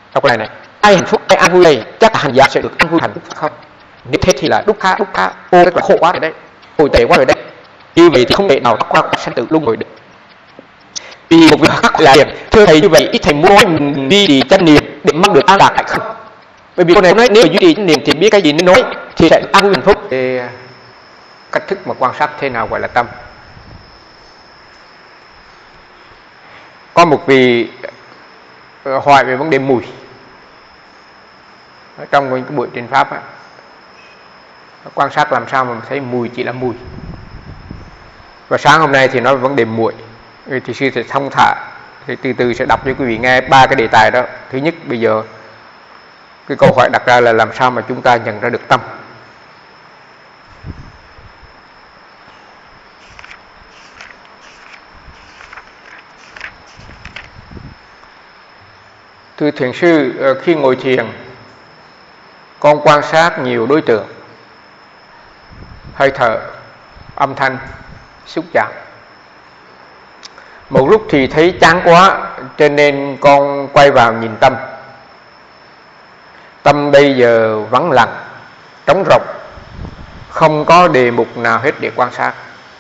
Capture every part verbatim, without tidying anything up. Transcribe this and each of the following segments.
Đọc cái này này, ai hạnh phúc, ai an vui đây, chắc là hành giả sẽ được an vui hạnh phúc không? Nếu thế thì là đúc khá, đúc khá, ô tức là khổ quá rồi đấy, tồi tệ quá rồi đấy. Như vậy thì không thể nào thoát qua sanh tử luân hồi được. Vì một việc khác là điểm, thưa thầy, như vậy ít thầy muốn nói mình duy trì chánh niệm để mong được an lạc hay không? Bởi vì câu này nói nếu duy trì chánh niệm thì biết cái gì nên nói thì sẽ an vui hạnh phúc. Thì cách thức mà quan sát thế nào gọi là tâm? Có một vị hỏi về vấn đề mùi ở trong cái buổi truyền pháp á, quan sát làm sao mà thấy mùi chỉ là mùi. Và sáng hôm nay thì nói về vấn đề muội, thì sư sẽ thông thả, thì từ từ sẽ đọc cho quý vị nghe ba cái đề tài đó. Thứ nhất, bây giờ cái câu hỏi đặt ra là làm sao mà chúng ta nhận ra được tâm. Thưa thiền sư, khi ngồi thiền con quan sát nhiều đối tượng, hơi thở, âm thanh, xúc chạm. Một lúc thì thấy chán quá cho nên con quay vào nhìn tâm. Tâm bây giờ vắng lặng, trống rỗng, không có đề mục nào hết để quan sát.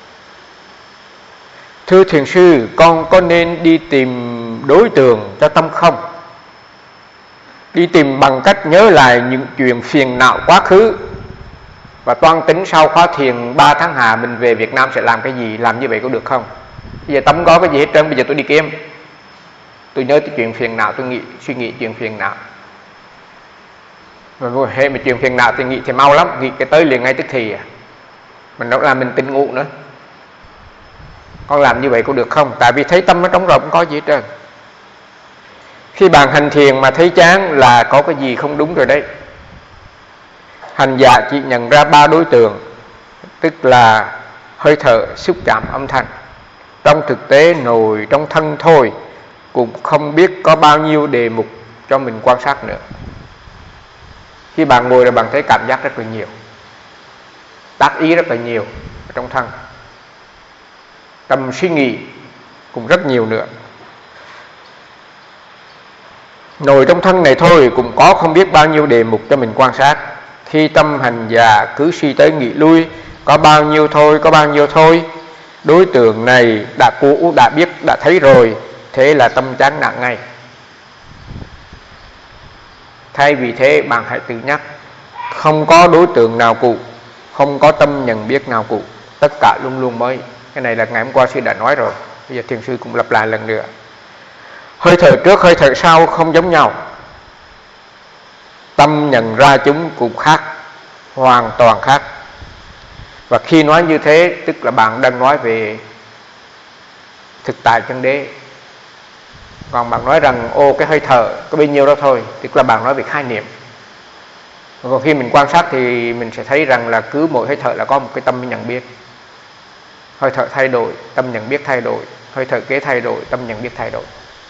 Thưa thiền sư, con có nên đi tìm đối tượng cho tâm không? Đi tìm bằng cách nhớ lại những chuyện phiền não quá khứ và toan tính sau khóa thiền ba tháng hà mình về Việt Nam sẽ làm cái gì, làm như vậy có được không? Bây giờ tâm có cái gì hết trơn, bây giờ tôi đi kiếm, tôi nhớ cái chuyện phiền não, tôi nghĩ suy nghĩ chuyện phiền não. Mà hệ mà chuyện phiền não thì nghĩ thì mau lắm, nghĩ cái tới liền ngay tức thì à. Mình đâu làm mình tỉnh ngủ nữa. Con làm như vậy có được không? Tại vì thấy tâm nó trống rỗng, không có gì hết trơn. Khi bạn hành thiền mà thấy chán là có cái gì không đúng rồi đấy. Hành giả chỉ nhận ra ba đối tượng, tức là hơi thở, xúc chạm, âm thanh. Trong thực tế ngồi trong thân thôi cũng không biết có bao nhiêu đề mục cho mình quan sát nữa. Khi bạn ngồi là bạn thấy cảm giác rất là nhiều, tác ý rất là nhiều ở trong thân, tâm suy nghĩ cũng rất nhiều nữa. Ngồi trong thân này thôi cũng có không biết bao nhiêu đề mục cho mình quan sát. Khi tâm hành giả cứ suy tới nghĩ lui, có bao nhiêu thôi, có bao nhiêu thôi. Đối tượng này đã cũ, đã biết, đã thấy rồi, thế là tâm chán nản ngay. Thay vì thế bạn hãy tự nhắc, không có đối tượng nào cũ, không có tâm nhận biết nào cũ, tất cả luôn luôn mới. Cái này là ngày hôm qua sư đã nói rồi, bây giờ thiền sư cũng lặp lại lần nữa. Hơi thở trước, hơi thở sau không giống nhau. Tâm nhận ra chúng cũng khác, hoàn toàn khác. Và khi nói như thế, tức là bạn đang nói về thực tại chân đế. Còn bạn nói rằng, ô cái hơi thở có bao nhiêu đó thôi, tức là bạn nói về khái niệm. Còn khi mình quan sát thì mình sẽ thấy rằng là cứ mỗi hơi thở là có một cái tâm nhận biết. Hơi thở thay đổi, tâm nhận biết thay đổi. Hơi thở kế thay đổi, tâm nhận biết thay đổi.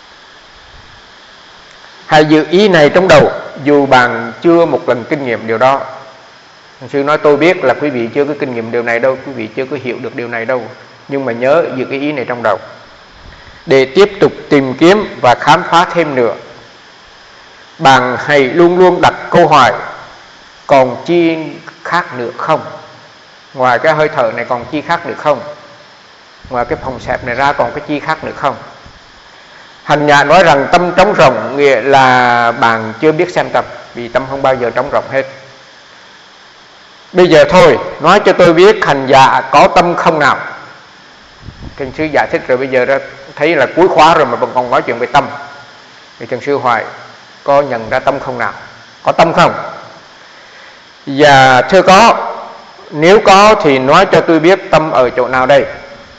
Hãy giữ ý này trong đầu, dù bạn chưa một lần kinh nghiệm điều đó. Sư nói tôi biết là quý vị chưa có kinh nghiệm điều này đâu, quý vị chưa có hiểu được điều này đâu. Nhưng mà nhớ giữ cái ý này trong đầu, để tiếp tục tìm kiếm và khám phá thêm nữa. Bạn hãy luôn luôn đặt câu hỏi, còn chi khác nữa không? Ngoài cái hơi thở này còn chi khác nữa không? Ngoài cái phòng xẹp này ra còn cái chi khác nữa không? Hành giả nói rằng tâm trống rỗng nghĩa là bạn chưa biết xem tập, vì tâm không bao giờ trống rỗng hết. Bây giờ thôi, nói cho tôi biết hành giả có tâm không nào? Thiền sư giải thích rồi, bây giờ ra thấy là cuối khóa rồi mà vẫn còn nói chuyện về tâm. Thì thiền sư hỏi, có nhận ra tâm không nào? Có tâm không? Và thưa có, nếu có thì nói cho tôi biết tâm ở chỗ nào đây?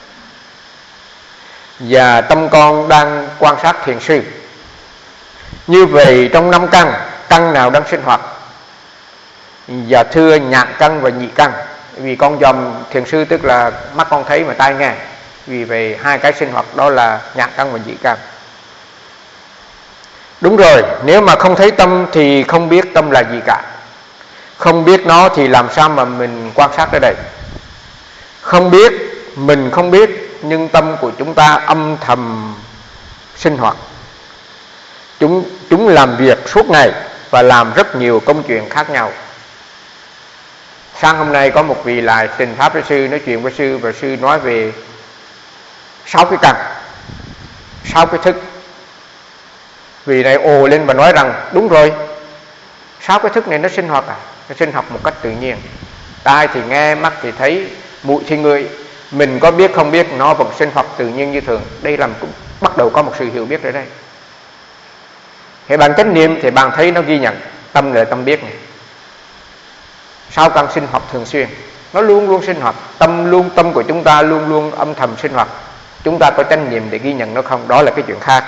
Và tâm con đang quan sát thiền sư. Như vậy trong năm căn, căn nào đang sinh hoạt? Và thưa nhãn căn và nhị căn. Vì con dòm thiền sư tức là mắt con thấy mà tai nghe. Vì vậy hai cái sinh hoạt đó là nhãn căn và nhị căn. Đúng rồi, nếu mà không thấy tâm thì không biết tâm là gì cả. Không biết nó thì làm sao mà mình quan sát ở đây? Không biết, mình không biết, nhưng tâm của chúng ta âm thầm sinh hoạt. Chúng chúng làm việc suốt ngày và làm rất nhiều công chuyện khác nhau. Sáng hôm nay có một vị lại trình pháp với sư, nói chuyện với sư, và sư nói về sáu cái căn, sáu cái thức. Vị này ồ lên và nói rằng đúng rồi, sáu cái thức này nó sinh hoạt à, nó sinh hoạt một cách tự nhiên. Tai thì nghe, mắt thì thấy, mũi thì ngửi, mình có biết không biết nó vẫn sinh hoạt tự nhiên như thường. Đây là cũng bắt đầu có một sự hiểu biết ở đây. Thì bạn chánh niệm thì bạn thấy nó ghi nhận, tâm là tâm biết này. Sáu căn sinh hoạt thường xuyên, nó luôn luôn sinh hoạt. Tâm luôn tâm của chúng ta luôn luôn âm thầm sinh hoạt. Chúng ta có chánh niệm để ghi nhận nó không, đó là cái chuyện khác.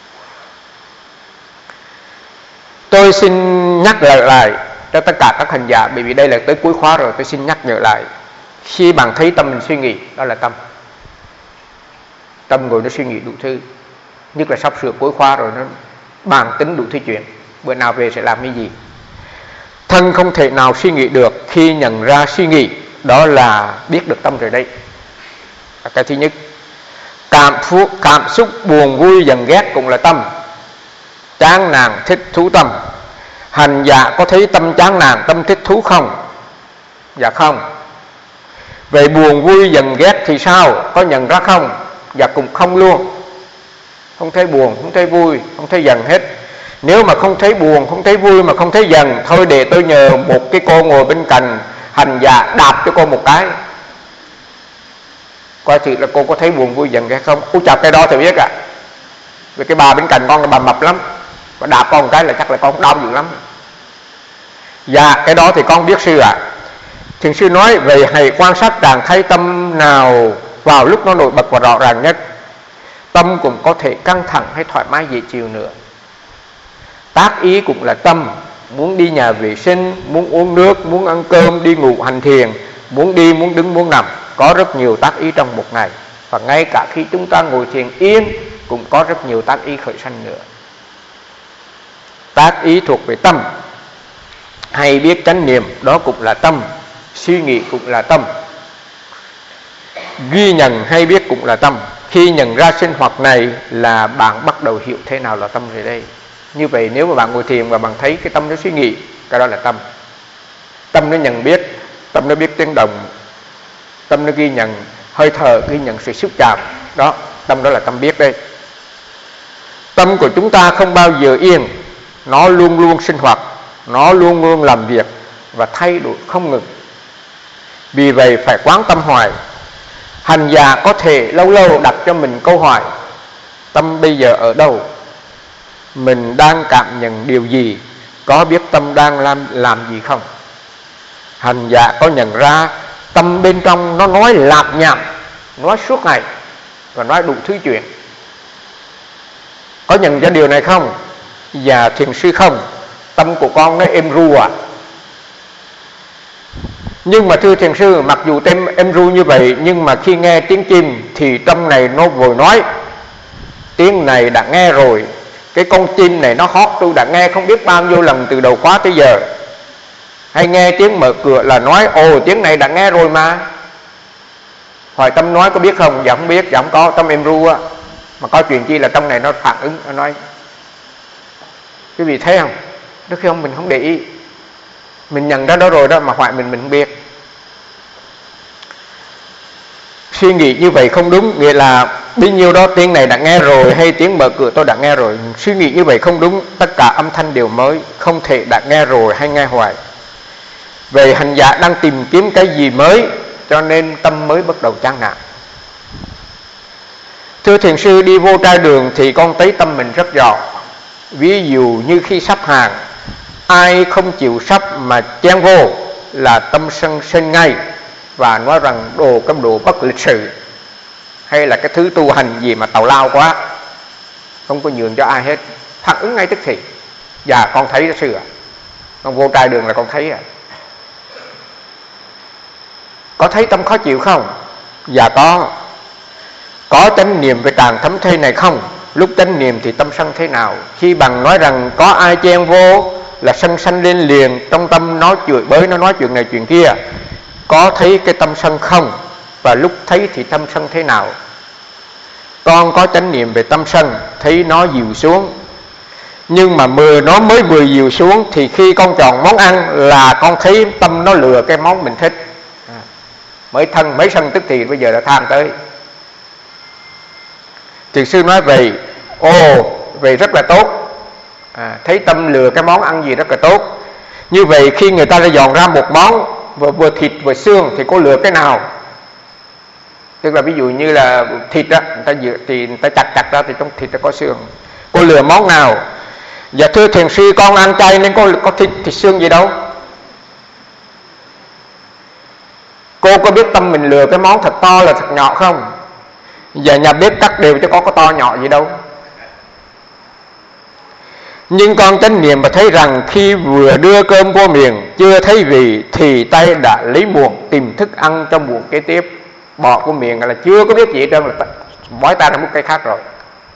Tôi xin nhắc lại lại cho tất cả các hành giả, bởi vì đây là tới cuối khóa rồi, tôi xin nhắc nhở lại. Khi bạn thấy tâm mình suy nghĩ, đó là tâm. Tâm ngồi nó suy nghĩ đủ thứ, nhất là sắp sửa cuối khóa rồi, nó bàn tính đủ thứ chuyện, bữa nào về sẽ làm cái gì. Thân không thể nào suy nghĩ được, khi nhận ra suy nghĩ, đó là biết được tâm rồi đây. Cái thứ nhất. Cảm, phúc, cảm xúc buồn vui giận ghét cũng là tâm. Chán nản thích thú tâm. Hành giả có thấy tâm chán nản, tâm thích thú không? Dạ không. Vậy buồn vui giận ghét thì sao? Có nhận ra không? Dạ cũng không luôn. Không thấy buồn, không thấy vui, không thấy giận hết. Nếu mà không thấy buồn, không thấy vui mà không thấy giận, thôi để tôi nhờ một cái cô ngồi bên cạnh hành giả đạp cho cô một cái, coi thử là cô có thấy buồn vui giận ghét không. Ú chào, cái đó thì biết ạ. À. Vì cái bà bên cạnh con là bà mập lắm, và đạp con một cái là chắc là con đau dữ lắm. Dạ cái đó thì con biết sư ạ. À. Thiền sư nói về hãy quan sát trạng thái tâm nào vào lúc nó nổi bật và rõ ràng nhất. Tâm cũng có thể căng thẳng hay thoải mái dễ chịu nữa. Tác ý cũng là tâm. Muốn đi nhà vệ sinh, muốn uống nước, muốn ăn cơm, đi ngủ hành thiền, muốn đi, muốn đứng, muốn nằm. Có rất nhiều tác ý trong một ngày. Và ngay cả khi chúng ta ngồi thiền yên cũng có rất nhiều tác ý khởi sanh nữa. Tác ý thuộc về tâm. Hay biết chánh niệm đó cũng là tâm. Suy nghĩ cũng là tâm. Ghi nhận hay biết cũng là tâm. Khi nhận ra sinh hoạt này là bạn bắt đầu hiểu thế nào là tâm rồi đây. Như vậy nếu mà bạn ngồi thiền và bạn thấy cái tâm nó suy nghĩ, cái đó là tâm. Tâm nó nhận biết, tâm nó biết tiếng động, tâm nó ghi nhận hơi thở, ghi nhận sự xúc chạm. Đó, tâm đó là tâm biết đây. Tâm của chúng ta không bao giờ yên. Nó luôn luôn sinh hoạt, nó luôn luôn làm việc và thay đổi không ngừng. Vì vậy phải quán tâm hoài. Hành giả có thể lâu lâu đặt cho mình câu hỏi: tâm bây giờ ở đâu? Mình đang cảm nhận điều gì? Có biết tâm đang làm, làm gì không? Hành giả có nhận ra tâm bên trong nó nói lạp nhạp, nói suốt ngày và nói đủ thứ chuyện. Có nhận ra điều này không? Dạ thiền sư không. Tâm của con nó êm ru à. Nhưng mà thưa thiền sư, mặc dù tem êm ru như vậy, nhưng mà khi nghe tiếng chim thì tâm này nó vội nói: tiếng này đã nghe rồi, cái con chim này nó hót tôi đã nghe không biết bao nhiêu lần từ đầu khóa tới giờ. Hay nghe tiếng mở cửa là nói: ồ tiếng này đã nghe rồi mà. Hỏi tâm nói có biết không? Dạ không biết, dạ không có, tâm êm ru á. Mà có chuyện chi là trong này nó phản ứng, nó nói. Quý vị thấy không? Đôi khi không mình không để ý, mình nhận ra đó rồi đó mà hỏi mình mình không biết. Suy nghĩ như vậy không đúng, nghĩa là bấy nhiêu đó tiếng này đã nghe rồi, hay tiếng mở cửa tôi đã nghe rồi. Suy nghĩ như vậy không đúng, tất cả âm thanh đều mới, không thể đã nghe rồi hay nghe hoài. Vậy hành giả đang tìm kiếm cái gì mới, cho nên tâm mới bắt đầu chán nản. Thưa thiền sư, đi vô trai đường thì con thấy tâm mình rất rõ. Ví dụ như khi sắp hàng, ai không chịu sắp mà chen vô là tâm sân sinh ngay, và nói rằng đồ cấm đồ bất lịch sự, hay là cái thứ tu hành gì mà tào lao quá, không có nhường cho ai hết, phản ứng ngay tức thì. Dạ con thấy đó sư ạ. Con vô trai đường là con thấy à. Có thấy tâm khó chịu không? Dạ có. Có chánh niệm về tràng thấm thây này không? Lúc chánh niệm thì tâm sân thế nào? Khi bằng nói rằng có ai chen vô là sân sanh lên liền, trong tâm nó chửi bới, nó nói chuyện này chuyện kia. Có thấy cái tâm sân không? Và lúc thấy thì tâm sân thế nào? Con có chánh niệm về tâm sân, thấy nó dịu xuống. Nhưng mà mười nó mới vừa dìu xuống thì khi con chọn món ăn là con thấy tâm nó lừa cái món mình thích. À, mới thân mấy sân tức thì bây giờ đã tham tới. Thiền sư nói vậy, ồ, vậy rất là tốt. À, thấy tâm lừa cái món ăn gì rất là tốt. Như vậy khi người ta đã dọn ra một món vừa, vừa thịt vừa xương thì có lừa cái nào? Tức là ví dụ như là thịt đó, người ta, thì người ta chặt chặt ra thì trong thịt nó có xương. Cô lừa món nào? Dạ thưa thiền sư, con ăn chay nên có, có thịt, thịt xương gì đâu. Cô có biết tâm mình lừa cái món thật to là thật nhỏ không? Dạ nhà bếp cắt đều chứ có có to nhỏ gì đâu. Nhưng con chánh niệm và thấy rằng khi vừa đưa cơm vô miệng chưa thấy vị thì tay đã lấy muỗng tìm thức ăn trong muỗng kế tiếp. Bỏ của miệng là chưa có biết gì hết trơn là bói ta ra một cái khác rồi.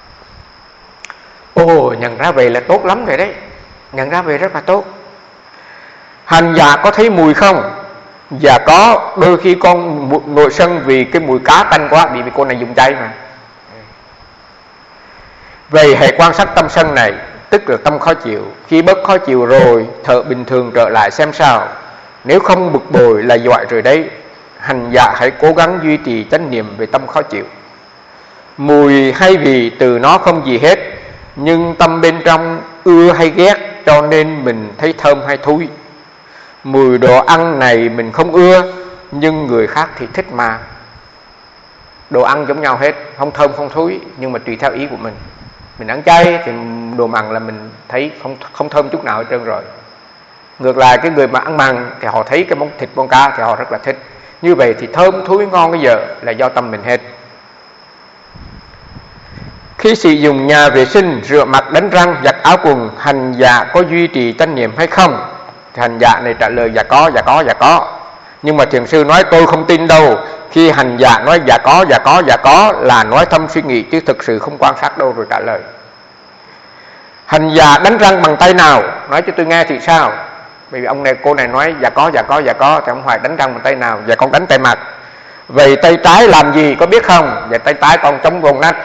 Ồ, nhận ra về là tốt lắm rồi đấy. Nhận ra về rất là tốt. Hành giả có thấy mùi không? Dạ có. Đôi khi con nội sân vì cái mùi cá tanh quá, vì vì cô này dùng chay mà. Vậy hãy quan sát tâm sân này, tức là tâm khó chịu. Khi bớt khó chịu rồi, thở bình thường trở lại xem sao. Nếu không bực bội là giỏi rồi đấy. Hành giả hãy cố gắng duy trì chánh niệm về tâm khó chịu. Mùi hay vị từ nó không gì hết, nhưng tâm bên trong ưa hay ghét cho nên mình thấy thơm hay thúi. Mùi đồ ăn này mình không ưa, nhưng người khác thì thích mà. Đồ ăn giống nhau hết, không thơm không thúi, nhưng mà tùy theo ý của mình. Mình ăn chay thì đồ mặn là mình thấy không không thơm chút nào hết trơn rồi. Ngược lại cái người mà ăn mặn thì họ thấy cái món thịt con cá thì họ rất là thích. Như vậy thì thơm thúi ngon bây giờ là do tâm mình hết. Khi sử dụng nhà vệ sinh, rửa mặt, đánh răng, giặt áo quần, hành giả có duy trì chánh niệm hay không? Thì hành giả này trả lời dạ có, dạ có, dạ có. Nhưng mà thiền sư nói tôi không tin đâu. Khi hành giả nói dạ có, dạ có, dạ có là nói thâm suy nghĩ chứ thực sự không quan sát đâu rồi trả lời. Hành giả đánh răng bằng tay nào? Nói cho tôi nghe thì sao? Bởi vì ông này cô này nói dạ có, dạ có, dạ có thì ông hỏi đánh răng bằng tay nào? Dạ con đánh tay mặt. Vậy tay trái làm gì có biết không? Dạ tay trái con chống vô nách.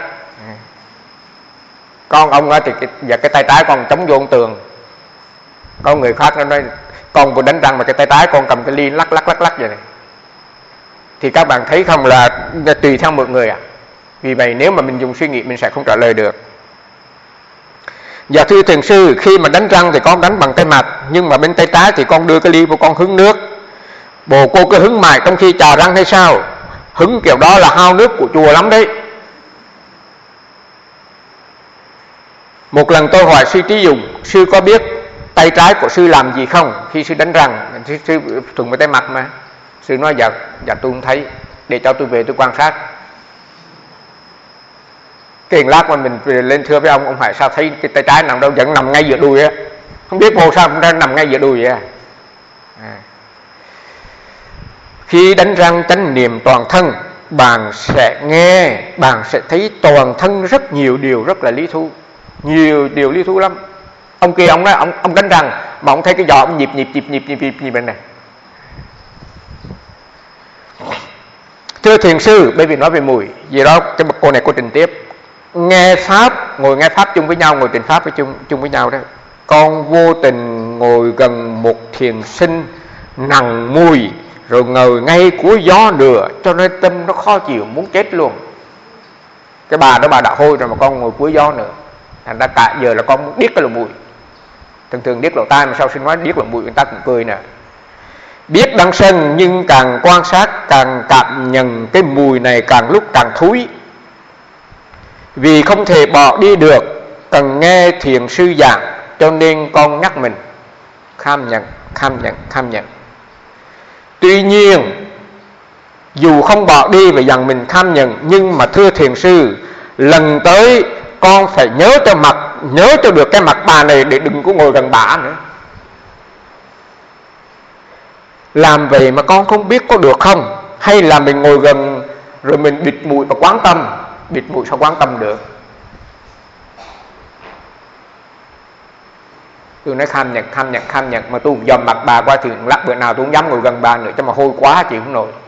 Con ông thì cái, dạ cái tay trái con chống vô tường. Có người khác nó nói con vừa đánh răng mà cái tay trái con cầm cái ly lắc lắc lắc lắc vậy này. Thì các bạn thấy không là tùy theo mọi người à. Vì vậy nếu mà mình dùng suy nghĩ mình sẽ không trả lời được. Dạ thưa thiền sư, khi mà đánh răng thì con đánh bằng tay mặt, nhưng mà bên tay trái thì con đưa cái ly vô con hứng nước. Bồ cô cứ hứng mãi trong khi chà răng hay sao? Hứng kiểu đó là hao nước của chùa lắm đấy. Một lần tôi hỏi sư Trí Dụng, sư có biết tay trái của sư làm gì không khi sư đánh răng? Sư, sư thường với tay mặt mà. Sư nói dạ, dạ tôi không thấy, để cho tôi về tôi quan sát. Cái hình lát mà mình lên thưa với ông, ông hỏi sao thấy cái tay trái nằm đâu, vẫn nằm ngay giữa đùi á. Không biết vô sao cũng nằm ngay giữa đùi vậy à. À. Khi đánh răng chánh niệm toàn thân, bạn sẽ nghe, bạn sẽ thấy toàn thân rất nhiều điều rất là lý thú. Nhiều điều lý thú lắm. Ông kia ông nói ông, ông đánh răng mà ông thấy cái giò ông nhịp nhịp nhịp nhịp nhịp nhịp như bên này. Thưa thiền sư, bởi vì nói về mùi gì đó, cái cô này cô trình tiếp. Nghe pháp, ngồi nghe pháp chung với nhau, ngồi trình pháp với chung chung với nhau đó. Con vô tình ngồi gần một thiền sinh nặng mùi, rồi ngồi ngay cuối gió nữa, cho nên tâm nó khó chịu muốn chết luôn. Cái bà đó bà đã hôi rồi mà con ngồi cuối gió nữa. Thành ra cả giờ là con điếc cái lỗ mũi. Thường thường điếc lỗ tai mà sau sinh nói điếc lỗ mũi người ta cũng cười nè. Biết đang sân nhưng càng quan sát càng cảm nhận cái mùi này càng lúc càng thúi. Vì không thể bỏ đi được, cần nghe thiền sư giảng, cho nên con nhắc mình kham nhận, kham nhận, kham nhận. Tuy nhiên dù không bỏ đi và dặn mình kham nhận, nhưng mà thưa thiền sư, lần tới con phải nhớ cho mặt, nhớ cho được cái mặt bà này để đừng có ngồi gần bà nữa. Làm vậy mà con không biết có được không? Hay là mình ngồi gần rồi mình bịt mũi và quán tâm? Bịt mũi sao quán tâm được? Tôi nói kham nhận, kham nhận, kham nhận, mà tôi dòm mặt bà qua thì lát bữa nào tôi không dám ngồi gần bà nữa, cho mà hôi quá chịu không nổi.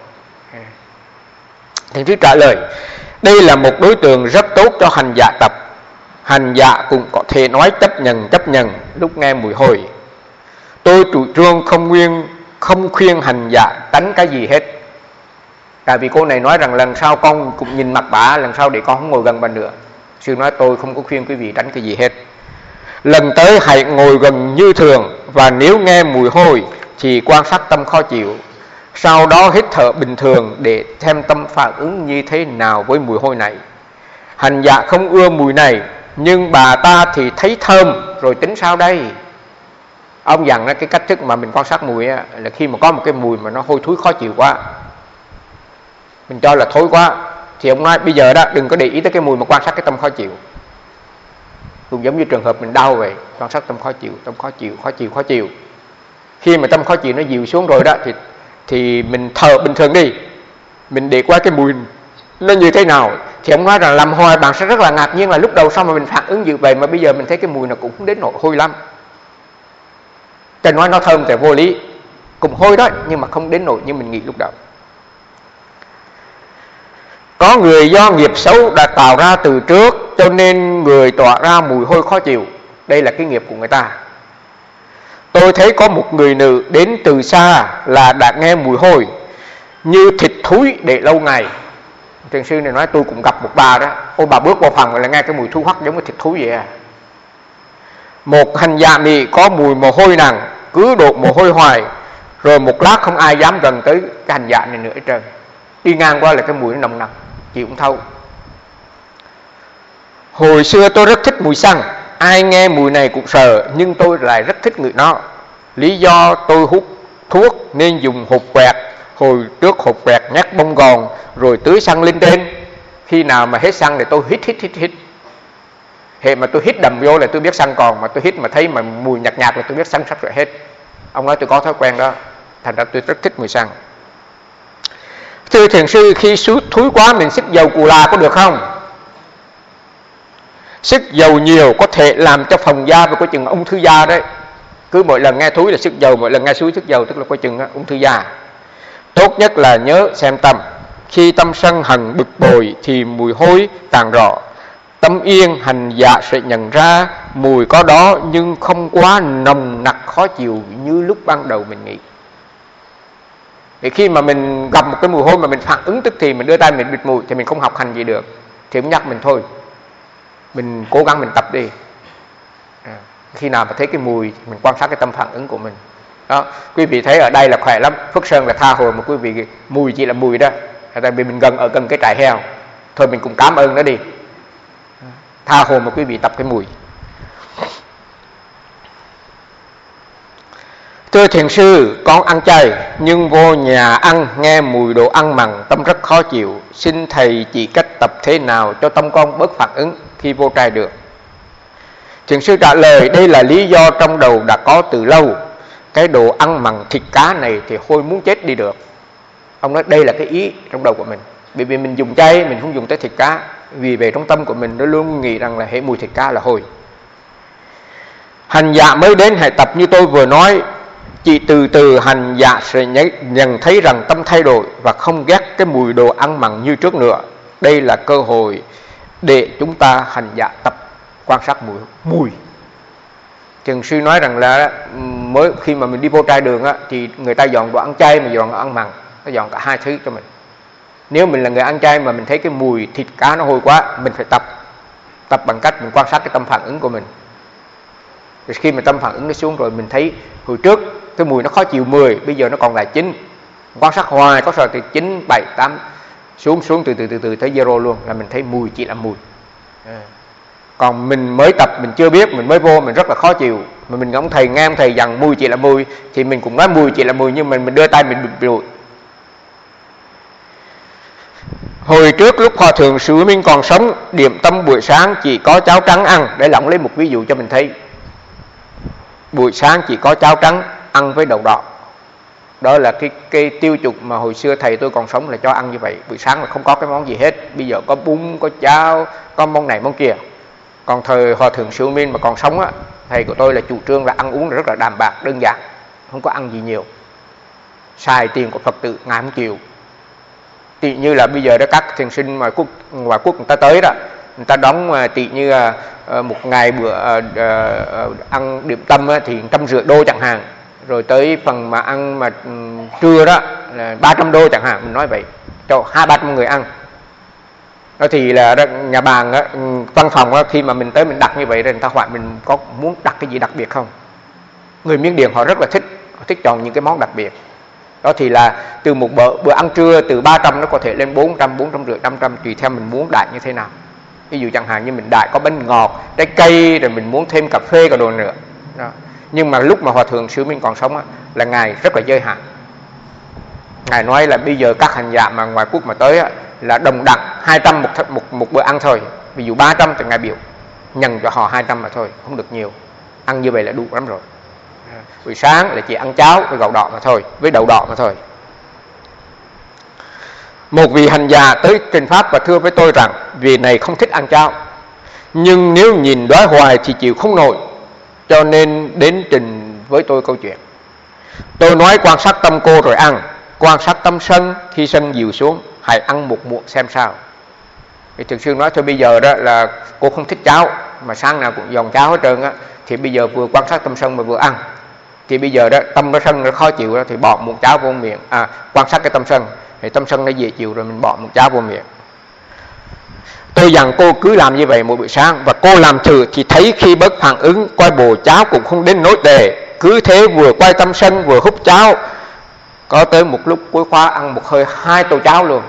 Thiền sư trả lời, đây là một đối tượng rất tốt cho hành giả tập. Hành giả cũng có thể nói chấp nhận chấp nhận lúc nghe mùi hôi. Tôi chủ trương không nguyên không khuyên hành giả tránh cái gì hết. Tại vì cô này nói rằng lần sau con cũng nhìn mặt bà, lần sau để con không ngồi gần bà nữa. Sư nói tôi không có khuyên quý vị tránh cái gì hết. Lần tới hãy ngồi gần như thường, và nếu nghe mùi hôi thì quan sát tâm khó chịu. Sau đó hít thở bình thường để xem tâm phản ứng như thế nào với mùi hôi này. Hành giả không ưa mùi này, nhưng bà ta thì thấy thơm, rồi tính sao đây? Ông dặn cái cách thức mà mình quan sát mùi là khi mà có một cái mùi mà nó hôi thối khó chịu quá, mình cho là thối quá, thì ông nói bây giờ đó đừng có để ý tới cái mùi mà quan sát cái tâm khó chịu. Cũng giống như trường hợp mình đau vậy, quan sát tâm khó chịu, tâm khó chịu, khó chịu, khó chịu. Khi mà tâm khó chịu nó dịu xuống rồi đó thì thì mình thở bình thường đi, mình để qua cái mùi nó như thế nào. Thì ông nói rằng làm hoài bạn sẽ rất là ngạc nhiên là lúc đầu sao mà mình phản ứng như vậy, mà bây giờ mình thấy cái mùi nó cũng không đến nỗi hôi lắm. Trên nói nó thơm thì vô lý, cũng hôi đó, nhưng mà không đến nỗi như mình nghĩ lúc đầu. Có người do nghiệp xấu đã tạo ra từ trước, cho nên người tỏa ra mùi hôi khó chịu. Đây là cái nghiệp của người ta. Tôi thấy có một người nữ đến từ xa là đã nghe mùi hôi như thịt thúi để lâu ngày. Thiền sư này nói tôi cũng gặp một bà đó. Ôi bà bước vào phòng là nghe cái mùi thúi hoắc giống cái thịt thúi vậy à. Một hành giả mị có mùi mồ hôi nặng, cứ đổ mồ hôi hoài, rồi một lát không ai dám gần tới cái hành giả này nữa hết trơn. Đi ngang qua là cái mùi nó nồng nặc, chịu không thâu. Hồi xưa tôi rất thích mùi xăng, ai nghe mùi này cũng sợ, nhưng tôi lại rất thích ngửi nó. Lý do tôi hút thuốc nên dùng hộp quẹt. Hồi trước hộp quẹt nhát bông gòn, rồi tưới xăng lên trên. Khi nào mà hết xăng thì tôi hít hít hít hít. Hệ mà tôi hít đầm vô là tôi biết xăng còn, mà tôi hít mà thấy mà mùi nhạt nhạt là tôi biết xăng sắp rồi hết. Ông nói tôi có thói quen đó, thành ra tôi rất thích mùi xăng. Thưa thiền sư, khi thúi quá mình xức dầu cù là có được không? Xức dầu nhiều có thể làm cho phòng da và coi chừng ung thư da đấy. Cứ mỗi lần nghe thúi là xức dầu, mỗi lần nghe suối xức dầu, tức là coi chừng ung thư da. Tốt nhất là nhớ xem tâm. Khi tâm sân hận bực bội thì mùi hôi càng rõ. Tâm yên, hành giả sẽ nhận ra mùi có đó, nhưng không quá nồng nặc khó chịu như lúc ban đầu mình nghĩ. Thì khi mà mình gặp một cái mùi hôi mà mình phản ứng tức thì mình đưa tay mình bịt mùi thì mình không học hành gì được. Thì cũng nhắc mình thôi, mình cố gắng mình tập đi. À, khi nào mà thấy cái mùi mình quan sát cái tâm phản ứng của mình. Đó, quý vị thấy ở đây là khỏe lắm. Phước Sơn là tha hồ mà quý vị mùi chỉ là mùi đó. Tại vì mình gần ở gần cái trại heo, thôi mình cũng cảm ơn nó đi. Tha hồ mà quý vị tập cái mùi. Thưa thiền sư, con ăn chay nhưng vô nhà ăn nghe mùi đồ ăn mặn tâm rất khó chịu. Xin thầy chỉ cách tập thế nào cho tâm con bớt phản ứng khi vô trai được. Thiền sư trả lời đây là lý do trong đầu đã có từ lâu. Cái đồ ăn mặn thịt cá này thì hôi muốn chết đi được. Ông nói đây là cái ý trong đầu của mình. Bởi vì mình dùng chay mình không dùng tới thịt cá. Vì về trong tâm của mình nó luôn nghĩ rằng là hệ mùi thịt cá là hôi. Hành giả mới đến hãy tập như tôi vừa nói. Chỉ từ từ hành giả sẽ nhận thấy rằng tâm thay đổi và không ghét cái mùi đồ ăn mặn như trước nữa. Đây là cơ hội để chúng ta hành giả tập quan sát mùi. mùi. Thiền sư nói rằng là mới khi mà mình đi vô trai đường á, thì người ta dọn đồ ăn chay mà dọn đồ ăn mặn, nó dọn cả hai thứ cho mình. Nếu mình là người ăn chay mà mình thấy cái mùi thịt cá nó hôi quá, mình phải tập tập bằng cách mình quan sát cái tâm phản ứng của mình. Rồi khi mà tâm phản ứng nó xuống rồi mình thấy hồi trước cái mùi nó khó chịu mười, bây giờ nó còn là chín. Quan sát hoài có rồi từ chín, bảy, tám xuống xuống từ từ từ từ tới zero luôn, là mình thấy mùi chỉ là mùi. À. Còn mình mới tập mình chưa biết, mình mới vô mình rất là khó chịu, mà mình ông thầy nghe ông thầy rằng mùi chỉ là mùi thì mình cũng nói mùi chỉ là mùi, nhưng mình mình đưa tay mình bịt bụi. Hồi trước lúc Hòa Thượng Sư Minh còn sống, điểm tâm buổi sáng chỉ có cháo trắng ăn. Để lỏng lấy một ví dụ cho mình thấy. Buổi sáng chỉ có cháo trắng ăn với đậu đỏ. Đó là cái, cái tiêu chuẩn mà hồi xưa thầy tôi còn sống là cho ăn như vậy. Buổi sáng là không có cái món gì hết. Bây giờ có bún, có cháo, có món này món kia. Còn thời Hòa Thượng Sư Minh mà còn sống á, thầy của tôi là chủ trương là ăn uống rất là đạm bạc, đơn giản, không có ăn gì nhiều. Xài tiền của Phật tử ngài không chịu. Thì như là bây giờ đó các thiền sinh ngoài quốc, ngoài quốc người ta tới đó, người ta đóng tỷ như một ngày bữa ăn điểm tâm thì trăm rưỡi đô chẳng hạn, rồi tới phần mà ăn mà trưa đó là ba trăm đô chẳng hạn, mình nói vậy cho hai ba trăm người ăn. Đó thì là nhà bàn á, văn phòng á, khi mà mình tới mình đặt như vậy rồi người ta hỏi mình có muốn đặt cái gì đặc biệt không. Người Miến Điện họ rất là thích, họ thích chọn những cái món đặc biệt. Đó thì là từ một bữa, bữa ăn trưa từ ba trăm nó có thể lên bốn trăm, bốn trăm rưỡi, năm trăm tùy theo mình muốn đại như thế nào. Ví dụ chẳng hạn như mình đại có bánh ngọt, trái cây, rồi mình muốn thêm cà phê cả đồ nữa. Đó. Nhưng mà lúc mà Hòa Thượng Sư Minh còn sống á, là Ngài rất là giới hạn. Ngài nói là bây giờ các hành giả mà ngoài quốc mà tới á, là đồng đẳng hai trăm một, một, một bữa ăn thôi. Ví dụ ba trăm thì Ngài biểu nhận cho họ hai trăm mà thôi, không được nhiều. Ăn như vậy là đủ lắm rồi. Buổi sáng là chỉ ăn cháo với gạo đỏ mà thôi, với đậu đỏ mà thôi. Một vị hành giả tới trình pháp và thưa với tôi rằng vị này không thích ăn cháo, nhưng nếu nhìn đói hoài thì chịu không nổi, cho nên đến trình với tôi câu chuyện. Tôi nói quan sát tâm cô rồi ăn, quan sát tâm sân, khi sân dịu xuống hãy ăn một muỗng xem sao. Thì Thượng Sư nói thôi bây giờ đó là cô không thích cháo, mà sáng nào cũng dòng cháo hết trơn á, thì bây giờ vừa quan sát tâm sân mà vừa ăn. Thì bây giờ đó tâm nó sân nó khó chịu đó, thì bỏ muỗng cháo vô miệng, à quan sát cái tâm sân, thì tâm sân nó dễ chịu rồi mình bỏ muỗng cháo vô miệng. Tôi dặn cô cứ làm như vậy mỗi buổi sáng, và cô làm thử thì thấy khi bớt phản ứng, quay bồ cháo cũng không đến nỗi tệ. Cứ thế vừa quay tâm sân vừa hút cháo, có tới một lúc cuối khóa ăn một hơi hai tô cháo luôn.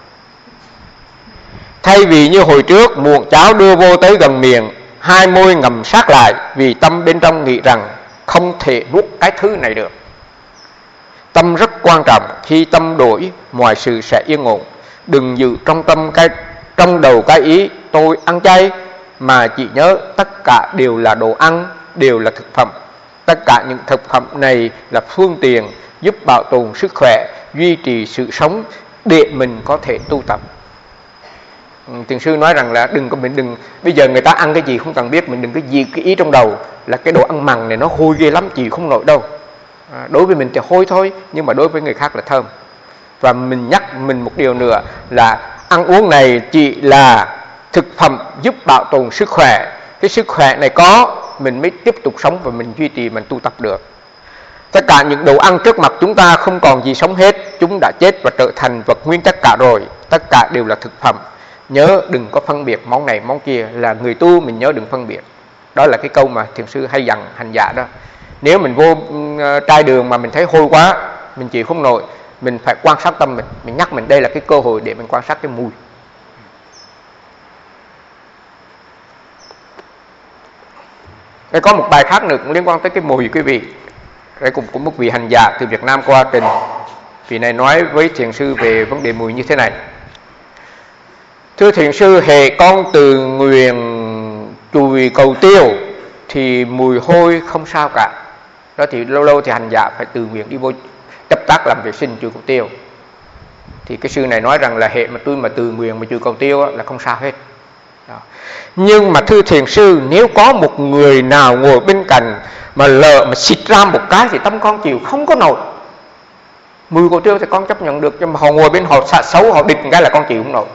Thay vì như hồi trước muỗng cháo đưa vô tới gần miệng, hai môi ngầm sát lại, vì tâm bên trong nghĩ rằng không thể nuốt cái thứ này được. Tâm rất quan trọng, khi tâm đổi mọi sự sẽ yên ổn. Đừng giữ trong tâm cái trong đầu cái ý tôi ăn chay, mà chỉ nhớ tất cả đều là đồ ăn, đều là thực phẩm. Tất cả những thực phẩm này là phương tiện giúp bảo tồn sức khỏe, duy trì sự sống để mình có thể tu tập. Thiền sư nói rằng là đừng có mình đừng bây giờ người ta ăn cái gì không cần biết, mình đừng có gì cái ý trong đầu là cái đồ ăn mặn này nó hôi ghê lắm, chịu không nổi đâu. À, đối với mình thì hôi thôi, nhưng mà đối với người khác là thơm. Và mình nhắc mình một điều nữa là ăn uống này chỉ là thực phẩm giúp bảo tồn sức khỏe. Cái sức khỏe này có mình mới tiếp tục sống và mình duy trì, mình tu tập được. Tất cả những đồ ăn trước mặt chúng ta không còn gì sống hết, chúng đã chết và trở thành vật nguyên chất cả rồi. Tất cả đều là thực phẩm. Nhớ đừng có phân biệt món này món kia, là người tu mình nhớ đừng phân biệt. Đó là cái câu mà thiền sư hay dặn hành giả đó. Nếu mình vô uh, trai đường mà mình thấy hôi quá, mình chịu không nổi, mình phải quan sát tâm mình, mình nhắc mình đây là cái cơ hội để mình quan sát cái mùi. Đây có một bài khác nữa cũng liên quan tới cái mùi quý vị. Đây cũng có một vị hành giả từ Việt Nam qua trình. Vị này nói với thiền sư về vấn đề mùi như thế này. Thưa thiền sư, hễ con từ nguyện chùi cầu tiêu thì mùi hôi không sao cả. Đó thì lâu lâu thì hành giả phải từ nguyện đi vô chấp tác làm vệ sinh chùi cầu tiêu. Thì cái sư này nói rằng là hệ mà tôi mà từ nguyện mà chùi cầu tiêu là không sao hết. Đó. Nhưng mà thưa thiền sư, nếu có một người nào ngồi bên cạnh mà lỡ mà xịt ra một cái thì tâm con chịu không có nổi. Mùi cầu tiêu thì con chấp nhận được, nhưng mà họ ngồi bên họ xạ xấu, họ địch một cái là con chịu không nổi.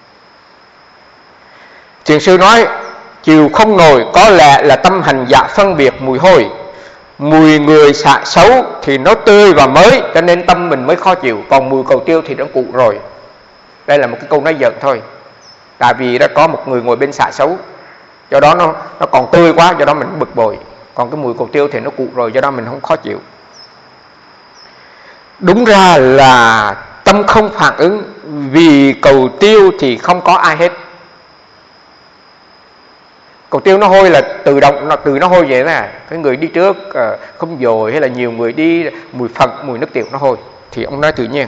Thiền sư nói chịu không nổi có lẽ là tâm hành giả phân biệt mùi hôi. Mùi người xạ xấu thì nó tươi và mới, cho nên tâm mình mới khó chịu. Còn mùi cầu tiêu thì nó cũ rồi. Đây là một cái câu nói giận thôi. Tại vì đã có một người ngồi bên xạ xấu, do đó nó, nó còn tươi quá, do đó mình bực bội. Còn cái mùi cầu tiêu thì nó cũ rồi, do đó mình không khó chịu. Đúng ra là tâm không phản ứng, vì cầu tiêu thì không có ai hết. Cầu tiêu nó hôi là tự động, nó từ nó hôi vậy nè. Cái người đi trước không dồi hay là nhiều người đi mùi phật, mùi nước tiểu nó hôi, thì ông nói tự nhiên.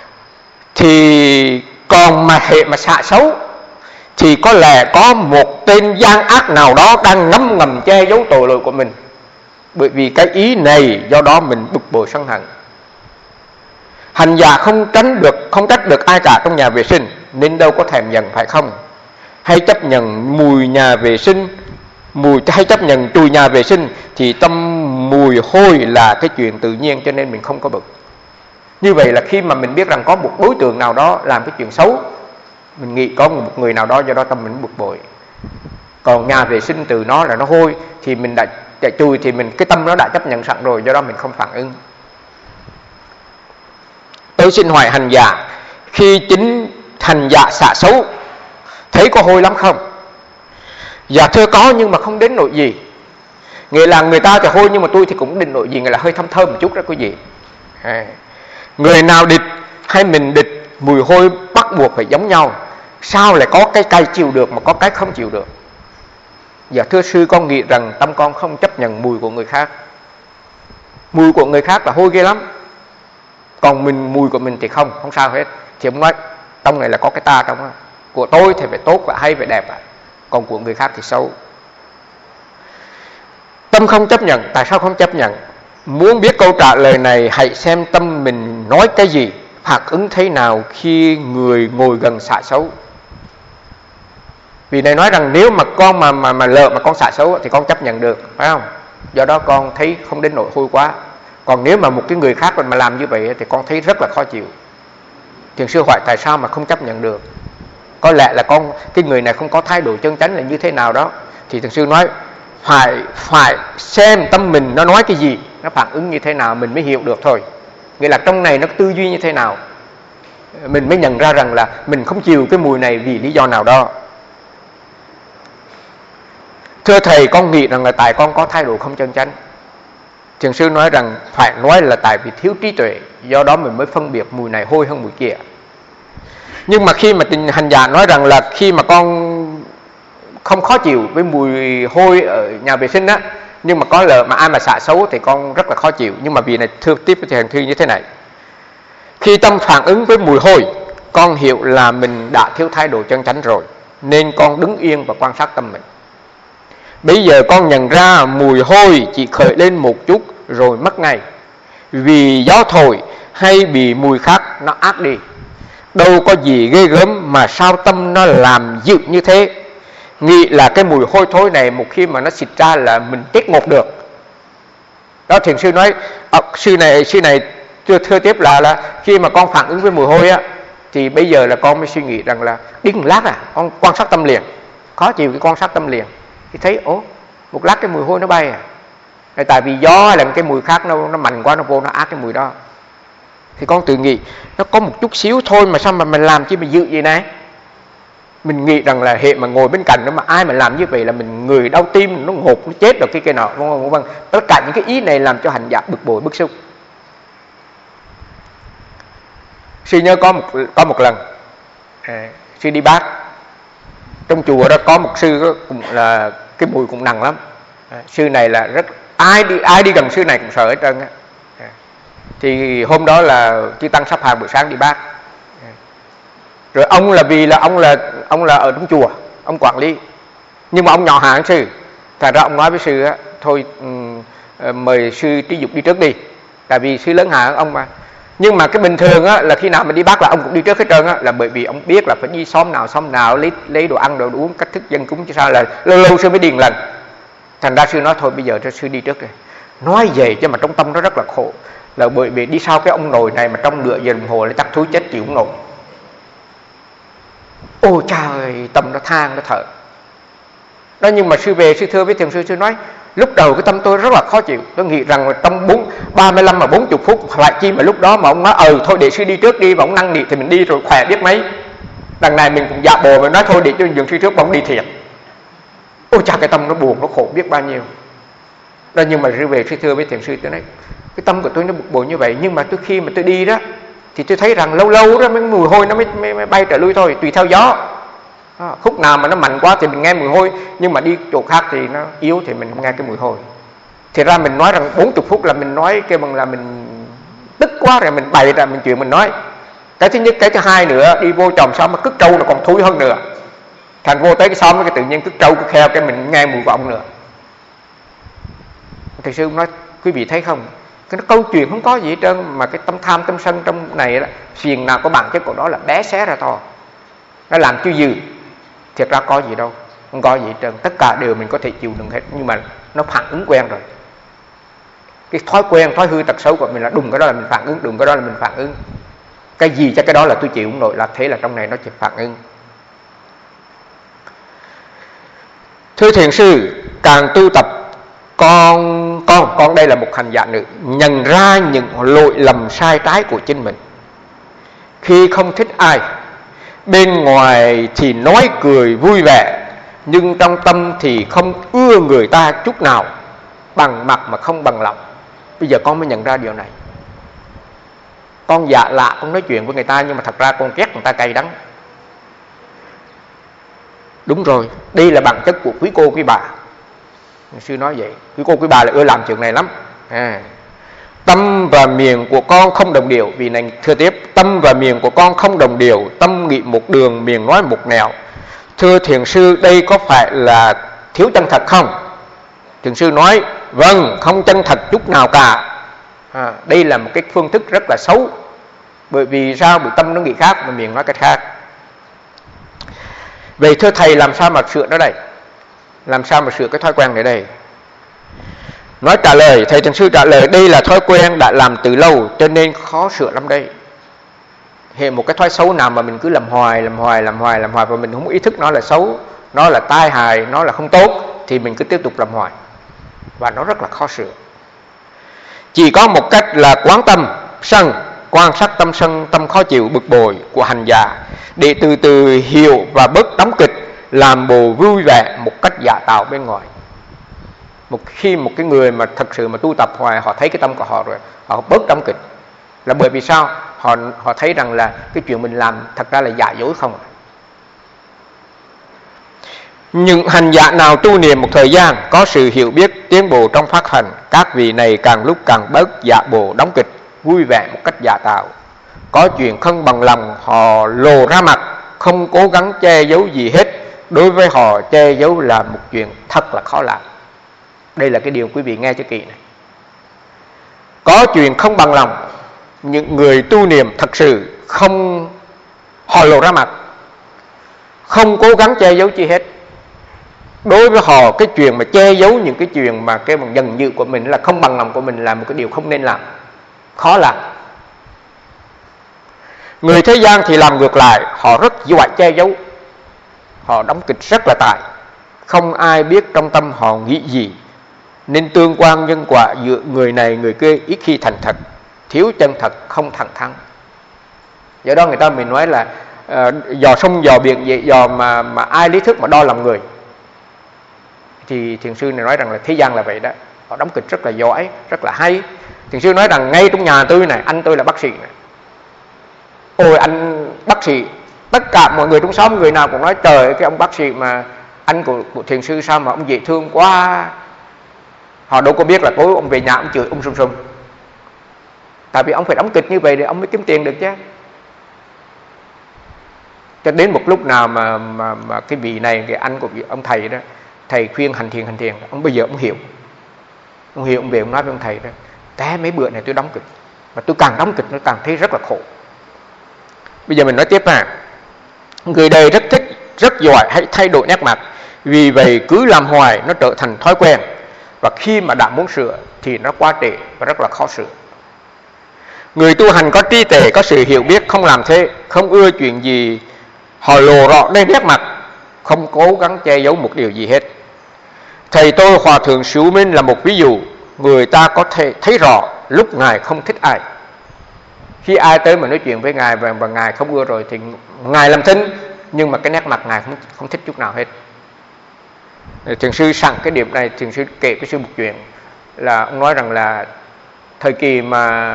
Thì còn mà hệ mà xạ xấu thì có lẽ có một tên gian ác nào đó đang ngấm ngầm che giấu tội lỗi của mình. Bởi vì cái ý này do đó mình bực bội sân hận. Hành giả không tránh được, không trách được ai cả trong nhà vệ sinh, nên đâu có thèm nhận phải không? Hay chấp nhận mùi nhà vệ sinh, mùi hay chấp nhận chùi nhà vệ sinh thì tâm mùi hôi là cái chuyện tự nhiên, cho nên mình không có bực. Như vậy là khi mà mình biết rằng có một đối tượng nào đó làm cái chuyện xấu, mình nghĩ có một người nào đó, do đó tâm mình bực bội. Còn nhà vệ sinh từ nó là nó hôi thì mình đã chạy chùi, thì mình cái tâm nó đã chấp nhận sẵn rồi, do đó mình không phản ứng. Tôi xin hỏi hành giả, khi chính hành giả xả xấu thấy có hôi lắm không? Dạ thưa có, nhưng mà không đến nỗi gì. Nghĩa là người ta thì hôi nhưng mà tôi thì cũng đến nỗi gì, nghĩa là hơi thơm thơm một chút đó quý vị. À, người nào địch hay mình địch, mùi hôi bắt buộc phải giống nhau. Sao lại có cái cay chịu được mà có cái không chịu được? Dạ thưa sư, con nghĩ rằng tâm con không chấp nhận mùi của người khác. Mùi của người khác là hôi ghê lắm, còn mình mùi của mình thì không, không sao hết. Thì ông nói trong này là có cái ta trong đó. Của tôi thì phải tốt và hay, phải đẹp, còn của người khác thì xấu. Tâm không chấp nhận. Tại sao không chấp nhận? Muốn biết câu trả lời này, hãy xem tâm mình nói cái gì, phản ứng thế nào khi người ngồi gần xả xấu. Vì này nói rằng nếu mà con mà mà mà lỡ mà con xả xấu thì con chấp nhận được, phải không? Do đó con thấy không đến nỗi hôi quá. Còn nếu mà một cái người khác mà làm như vậy thì con thấy rất là khó chịu. Thiền sư hỏi tại sao mà không chấp nhận được? Có lẽ là con cái người này không có thái độ chân chánh là như thế nào đó. Thì thiền sư nói phải phải xem tâm mình nó nói cái gì, nó phản ứng như thế nào mình mới hiểu được thôi. Nghĩa là trong này nó tư duy như thế nào, mình mới nhận ra rằng là mình không chịu cái mùi này vì lý do nào đó. Thưa thầy, con nghĩ rằng là tại con có thái độ không chân chánh. Thiền sư nói rằng phải nói là tại vì thiếu trí tuệ, do đó mình mới phân biệt mùi này hôi hơn mùi kia. Nhưng mà khi mà tình hành giả nói rằng là khi mà con không khó chịu với mùi hôi ở nhà vệ sinh á, nhưng mà có lỡ mà ai mà xả xấu thì con rất là khó chịu. Nhưng mà vì này thưa tiếp với thiền thư như thế này: khi tâm phản ứng với mùi hôi, con hiểu là mình đã thiếu thái độ chân chánh rồi, nên con đứng yên và quan sát tâm mình. Bây giờ con nhận ra mùi hôi chỉ khởi lên một chút rồi mất ngay, vì gió thổi hay bị mùi khác nó át đi. Đâu có gì ghê gớm mà sao tâm nó làm dịu như thế. Nghĩ là cái mùi hôi thối này một khi mà nó xịt ra là mình chết ngột được. Đó, thiền sư nói à, sư này sư này thưa, thưa tiếp là là khi mà con phản ứng với mùi hôi á, thì bây giờ là con mới suy nghĩ rằng là đi một lát à, con quan sát tâm liền. Khó chịu cái quan sát tâm liền thì thấy ố một lát cái mùi hôi nó bay à. Tại vì gió là cái mùi khác nó nó mạnh quá, nó vô nó át cái mùi đó. Thì con tự nghĩ nó có một chút xíu thôi mà sao mà mình làm chi mà dữ vậy này. Mình nghĩ rằng là hệ mà ngồi bên cạnh nó mà ai mà làm như vậy là mình người đau tim, nó ngột, nó chết rồi cái kia nọ, vân vân. Tất cả những cái ý này làm cho hành giả bực bội, bức xúc. Sư nhớ có một có một lần à, sư đi Bát, trong chùa đó có một sư đó, cũng là cái mùi cũng nặng lắm. À, sư này là rất ai đi ai đi gần sư này cũng sợ hết trơn á. À, thì hôm đó là chư tăng sắp hàng buổi sáng đi Bát. À, rồi ông là vì là ông là ông là ở trong chùa, ông quản lý, nhưng mà ông nhỏ hàng sư, thành ra ông nói với sư á, thôi um, mời sư Trí Dục đi trước đi, tại vì sư lớn hàng ông mà. Nhưng mà cái bình thường á là khi nào mình đi Bát là ông cũng đi trước hết trơn á, là bởi vì ông biết là phải đi xóm nào xóm nào lấy lấy đồ ăn đồ uống, cách thức dân cúng chứ sao là lâu lâu sư mới điền lần. Thành ra sư nói thôi bây giờ cho sư đi trước rồi. Nói vậy chứ mà trong tâm nó rất là khổ, là bởi vì đi sau cái ông nồi này mà trong nửa giờ đồng hồ nó chắc thúi chết chịu không nổi. Ôi trời, tâm nó than nó thở đó. Nhưng mà sư về sư thưa với thiền sư, sư nói lúc đầu cái tâm tôi rất là khó chịu. Tôi nghĩ rằng trong bốn ba mươi lăm mà bốn mươi phút lại chi mà lúc đó mà ông nói ờ thôi để sư đi trước đi, và ông năn nỉ thì mình đi rồi khỏe biết mấy. Đằng này mình cũng dạ bồ mà nói thôi để cho dừng sư trước mà ông đi thiệt. Ôi chà, cái tâm nó buồn nó khổ biết bao nhiêu đó. Nhưng mà sư về sư thưa với thiền sư, tôi nói cái tâm của tôi nó bực bội như vậy, nhưng mà tôi khi mà tôi đi đó thì tôi thấy rằng lâu lâu đó mấy mùi hôi nó mới, mới, mới bay trở lui thôi, tùy theo gió. À, khúc nào mà nó mạnh quá thì mình nghe mùi hôi, nhưng mà đi chỗ khác thì nó yếu thì mình không nghe cái mùi hôi. Thì ra mình nói rằng bốn mươi phút là mình nói cái bằng là mình tức quá rồi mình bày ra mình chuyện mình nói. Cái thứ nhất, cái thứ hai nữa, đi vô chòm xóm mà cứt trâu nó còn thúi hơn nữa. Thành vô tới cái xóm cái tự nhiên cứt trâu cứt heo cái mình nghe mùi của ông nữa. Thầy sư nói quý vị thấy không, cái câu chuyện không có gì hết trơn, mà cái tâm tham tâm sân trong này đó, phiền nào có bản chất của đó là bé xé ra to, nó làm cho dư. Thiệt ra có gì đâu, không có gì hết trơn, tất cả đều mình có thể chịu đựng hết, nhưng mà nó phản ứng quen rồi. Cái thói quen, thói hư tật xấu của mình là đùng cái đó là mình phản ứng, đùng cái đó là mình phản ứng. Cái gì chắc cái đó là tôi chịu không nổi, là thế là trong này nó chỉ phản ứng. Thưa thiền sư, càng tu tập con con con đây là một hành giả nữ, nhận ra những lỗi lầm sai trái của chính mình. Khi không thích ai, bên ngoài thì nói cười vui vẻ, nhưng trong tâm thì không ưa người ta chút nào, bằng mặt mà không bằng lòng. Bây giờ con mới nhận ra điều này. Con dạ lạ, con nói chuyện với người ta, nhưng mà thật ra con ghét người ta cay đắng. Đúng rồi, đây là bản chất của quý cô quý bà. Sư nói vậy, quý cô quý bà là ưa làm chuyện này lắm. à. Tâm và miệng của con không đồng điệu. Vì này thưa tiếp, tâm và miệng của con không đồng điệu, tâm nghĩ một đường, miệng nói một nẻo. Thưa thiền sư, đây có phải là thiếu chân thật không? Thiền sư nói, vâng, không chân thật chút nào cả. à, Đây là một cái phương thức rất là xấu. Bởi vì sao? Bởi tâm nó nghĩ khác mà miệng nói cách khác. Vậy thưa thầy, làm sao mà sửa nó đây? Làm sao mà sửa cái thói quen này đây? Nói trả lời, thầy thiền sư trả lời, đây là thói quen đã làm từ lâu, cho nên khó sửa lắm đây. Hiện một cái thói xấu nào mà mình cứ làm hoài, làm hoài, làm hoài, làm hoài, và mình không ý thức nó là xấu, nó là tai hại, nó là không tốt, thì mình cứ tiếp tục làm hoài, và nó rất là khó sửa. Chỉ có một cách là quán tâm sân, quan sát tâm sân, tâm khó chịu, bực bội của hành giả, để từ từ hiểu và bớt đóng kịch, làm bộ vui vẻ một cách giả tạo bên ngoài. Một khi một cái người mà thật sự mà tu tập hoài, họ thấy cái tâm của họ rồi, họ bớt đóng kịch. Là bởi vì sao? Họ họ thấy rằng là cái chuyện mình làm thật ra là giả dối không. Những hành giả nào tu niệm một thời gian, có sự hiểu biết tiến bộ trong phát hành, các vị này càng lúc càng bớt giả bộ đóng kịch, vui vẻ một cách giả tạo. Có chuyện không bằng lòng, họ lộ ra mặt, không cố gắng che giấu gì hết. Đối với họ, che giấu là một chuyện thật là khó làm. Đây là cái điều quý vị nghe cho kỹ này. Có chuyện không bằng lòng, những người tu niệm thật sự không, họ lộ ra mặt, không cố gắng che giấu chi hết. Đối với họ, cái chuyện mà che giấu những cái chuyện mà cái bằng dần dự của mình, là không bằng lòng của mình, là một cái điều không nên làm, khó làm. Người thế gian thì làm ngược lại, họ rất giỏi che giấu, họ đóng kịch rất là tài, không ai biết trong tâm họ nghĩ gì, nên tương quan nhân quả giữa người này người kia ít khi thành thật, thiếu chân thật, không thẳng thắn. Do đó người ta mình nói là uh, dò sông dò biển vậy, dò mà mà ai lý thức mà đo lòng người. Thì thiền sư này nói rằng là thế gian là vậy đó, họ đóng kịch rất là giỏi, rất là hay. Thiền sư nói rằng ngay trong nhà tôi này, anh tôi là bác sĩ này. Ôi anh bác sĩ, tất cả mọi người trong xóm người nào cũng nói trời, cái ông bác sĩ mà anh của, của thiền sư sao mà ông dễ thương quá. Họ đâu có biết là tối ông về nhà ông chửi ông sum sum. Tại vì ông phải đóng kịch như vậy để ông mới kiếm tiền được chứ. Cho đến một lúc nào mà mà, mà cái vị này, cái anh của vị, ông thầy đó, thầy khuyên hành thiền hành thiền, ông bây giờ ông hiểu. Ông hiểu, ông về ông nói với ông thầy đó, té mấy bữa này tôi đóng kịch, mà tôi càng đóng kịch nó càng thấy rất là khổ. Bây giờ mình nói tiếp à. Người đời rất thích, rất giỏi hãy thay đổi nét mặt. Vì vậy cứ làm hoài nó trở thành thói quen. Và khi mà đã muốn sửa thì nó quá trễ và rất là khó sửa. Người tu hành có trí tuệ, có sự hiểu biết không làm thế, không ưa chuyện gì họ lộ rõ lên nét mặt, không cố gắng che giấu một điều gì hết. Thầy tôi Hòa Thượng Sửu Minh là một ví dụ. Người ta có thể thấy rõ lúc Ngài không thích ai. Khi ai tới mà nói chuyện với Ngài và, và Ngài không ưa rồi thì Ngài làm thinh, nhưng mà cái nét mặt Ngài không, không thích chút nào hết. Thiền sư sẵn cái điểm này, thiền sư kể với sư một chuyện. Là ông nói rằng là thời kỳ mà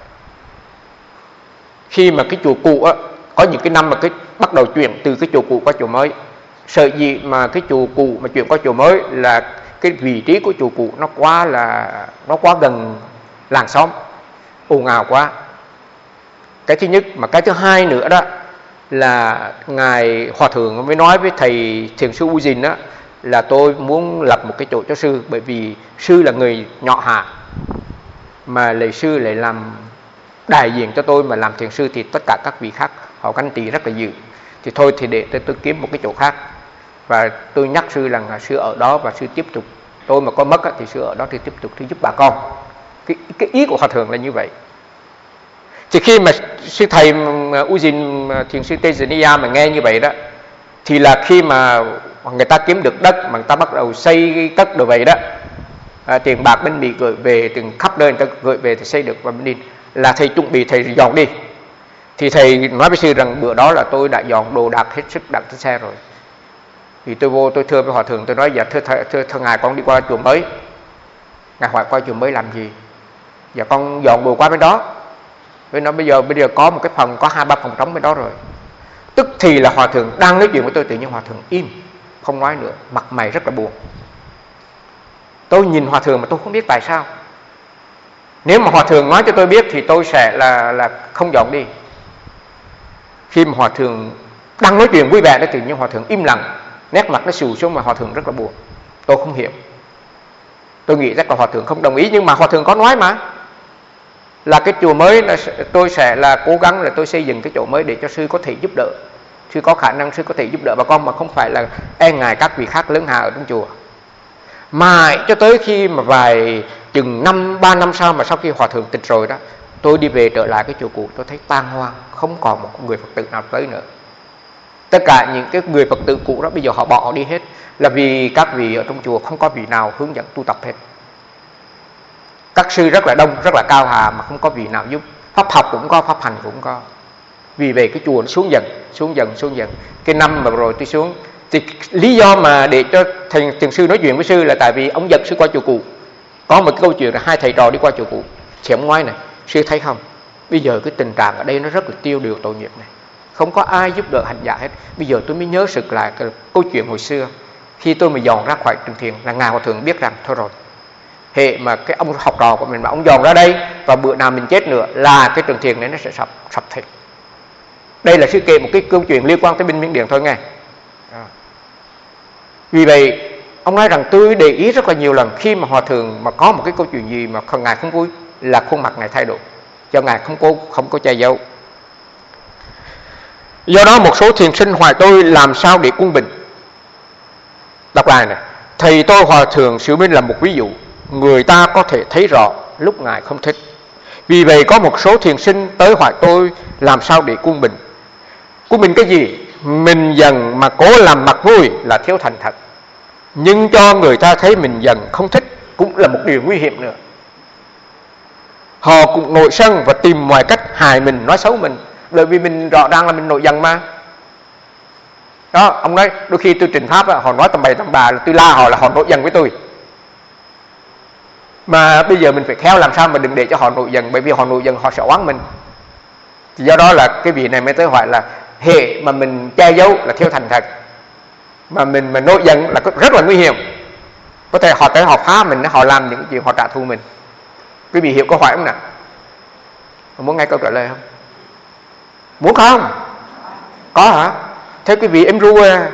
khi mà cái chùa cũ á, có những cái năm mà cái bắt đầu chuyển từ cái chùa cũ qua chùa mới. Sợ gì mà cái chùa cũ mà chuyển qua chùa mới là cái vị trí của chùa cũ nó quá là nó quá gần làng xóm, ồn ào quá. Cái thứ nhất, mà cái thứ hai nữa đó là Ngài Hòa Thượng mới nói với thầy thiền sư U Dìn đó, là tôi muốn lập một cái chỗ cho sư, bởi vì sư là người nhỏ hạ, mà lệ sư lại làm đại diện cho tôi mà làm thiền sư thì tất cả các vị khác họ ganh tị rất là dữ. Thì thôi thì để tôi, tôi kiếm một cái chỗ khác. Và tôi nhắc sư rằng là sư ở đó và sư tiếp tục, tôi mà có mất thì sư ở đó thì tiếp tục thì giúp bà con. Cái, cái ý của Hòa Thượng là như vậy. Thì khi mà sư thầy U Dìn thiền sư Tejaniya mà nghe như vậy đó, thì là khi mà người ta kiếm được đất mà người ta bắt đầu xây cất đồ vậy đó, à, tiền bạc bên Mỹ gửi về từ khắp nơi người ta gửi về thì xây được và bên đi, là thầy chuẩn bị thầy dọn đi. Thì thầy nói với sư rằng bữa đó là tôi đã dọn đồ đạc hết sức đặt trên xe rồi. Thì tôi vô tôi thưa với hòa thượng, tôi nói dạ thưa thưa, thưa, thưa ngài, con đi qua chùa mới. Ngài hỏi qua chùa mới làm gì? Dạ con dọn đồ qua bên đó. Với nó bây giờ bây giờ có một cái phòng, có hai ba phòng trống bên đó rồi. Tức thì là hòa thượng đang nói chuyện với tôi, tự nhiên hòa thượng im không nói nữa, mặt mày rất là buồn. Tôi nhìn hòa thượng mà tôi không biết tại sao. Nếu mà hòa thượng nói cho tôi biết thì tôi sẽ là là không dọn đi. Khi mà hòa thượng đang nói chuyện vui vẻ đó, tự nhiên hòa thượng im lặng, nét mặt nó xù xuống mà hòa thượng rất là buồn. Tôi không hiểu. Tôi nghĩ chắc là hòa thượng không đồng ý, nhưng mà hòa thượng có nói mà là cái chùa mới là tôi sẽ là cố gắng là tôi xây dựng cái chỗ mới để cho sư có thể giúp đỡ, sư có khả năng sư có thể giúp đỡ bà con, mà không phải là e ngại các vị khác lớn hạ ở trong chùa. Mà cho tới khi mà vài chừng năm ba năm sau, mà sau khi hòa thượng tịch rồi đó, tôi đi về trở lại cái chùa cũ, tôi thấy tan hoang, không còn một người Phật tử nào tới nữa. Tất cả những cái người Phật tử cũ đó bây giờ họ bỏ họ đi hết, là vì các vị ở trong chùa không có vị nào hướng dẫn tu tập hết. Các sư rất là đông, rất là cao hà mà không có vị nào giúp. Pháp học cũng có, pháp hành cũng có. Vì vậy cái chùa nó xuống dần, xuống dần, xuống dần. Cái năm mà rồi tôi xuống, thì lý do mà để cho thầy thiền sư nói chuyện với sư là tại vì ông dẫn sư qua chùa cũ. Có một cái câu chuyện là hai thầy trò đi qua chùa cũ. Xém ngoái này, sư thấy không? Bây giờ cái tình trạng ở đây nó rất là tiêu điều tội nghiệp này. Không có ai giúp đỡ hành giả hết. Bây giờ tôi mới nhớ sực lại cái câu chuyện hồi xưa. Khi tôi mà dọn ra khỏi trường thiền là ngài hòa thượng biết rằng thôi rồi, hệ mà cái ông học trò của mình mà ông dọn ra đây và bữa nào mình chết nữa là cái trường thiền này nó sẽ sập sập thịt. Đây là sư kể một cái câu chuyện liên quan tới bên Miến Điện thôi nghe. Vì vậy ông nói rằng tôi để ý rất là nhiều lần, khi mà hòa thượng mà có một cái câu chuyện gì mà ngài không vui là khuôn mặt ngài thay đổi, cho ngài không có không có che giấu. Do đó một số thiền sinh hỏi tôi làm sao để quân bình. Đọc lại này, thầy tôi hòa thượng Sự Minh là một ví dụ. Người ta có thể thấy rõ lúc ngài không thích. Vì vậy có một số thiền sinh tới hỏi tôi làm sao để quân bình. Quân bình cái gì? Mình dần mà cố làm mặt vui là thiếu thành thật. Nhưng cho người ta thấy mình dần không thích cũng là một điều nguy hiểm nữa. Họ cũng nổi sân và tìm mọi cách hại mình, nói xấu mình, bởi vì mình rõ ràng là mình nổi giận mà. Đó, ông nói đôi khi tôi trình pháp họ nói tầm bậy tầm bạ là tôi la họ là họ nổi giận với tôi. Mà bây giờ mình phải khéo làm sao mà đừng để cho họ nổi giận, bởi vì họ nổi giận họ sẽ oán mình. Thì do đó là cái vị này mới tới hỏi là hệ mà mình che giấu là thiếu thành thật, mà mình mà nổi giận là rất là nguy hiểm. Có thể họ tới họ phá mình, họ làm những chuyện họ trả thù mình. Quý vị hiểu câu hỏi không nào? Muốn nghe câu trả lời không? Muốn không? Có hả? Thế quý vị em ru à?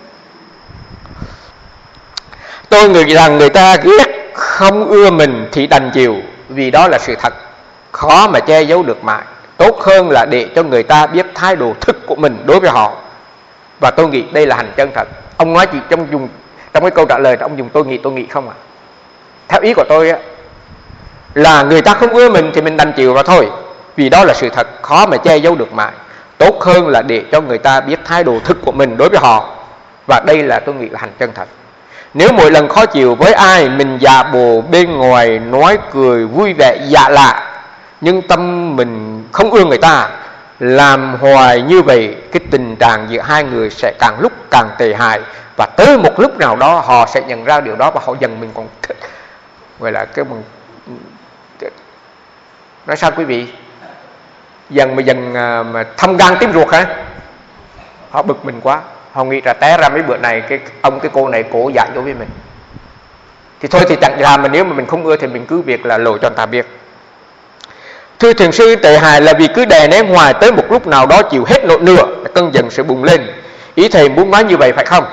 Tôi nghĩ rằng người ta ghét không ưa mình thì đành chịu, vì đó là sự thật, khó mà che giấu được mãi. Tốt hơn là để cho người ta biết thái độ thực của mình đối với họ. Và tôi nghĩ đây là hành chân thật. Ông nói chỉ trong dùng trong cái câu trả lời ông dùng tôi nghĩ tôi nghĩ không à? Theo ý của tôi á, là người ta không ưa mình thì mình đành chịu và thôi, vì đó là sự thật, khó mà che giấu được mãi. Tốt hơn là để cho người ta biết thái độ thực của mình đối với họ. Và đây là tôi nghĩ là hành chân thật. Nếu mỗi lần khó chịu với ai, mình giả bộ bên ngoài nói cười vui vẻ dạ lạ, nhưng tâm mình không ưa người ta, làm hoài như vậy, cái tình trạng giữa hai người sẽ càng lúc càng tệ hại. Và tới một lúc nào đó họ sẽ nhận ra điều đó và họ dần mình còn gọi là cái mình nói sao quý vị, dần mà dần mà thâm gan tím ruột hả? Họ bực mình quá, họ nghĩ là té ra mấy bữa này cái ông cái cô này cổ dạy đối với mình, thì thôi thì chẳng làm, mà nếu mà mình không ưa thì mình cứ việc là lộ cho người ta biết. Thưa thiền sư, tệ hại là vì cứ đè nén hoài, tới một lúc nào đó chịu hết nỗi lửa, cơn giận sẽ bùng lên. Ý thầy muốn nói như vậy phải không?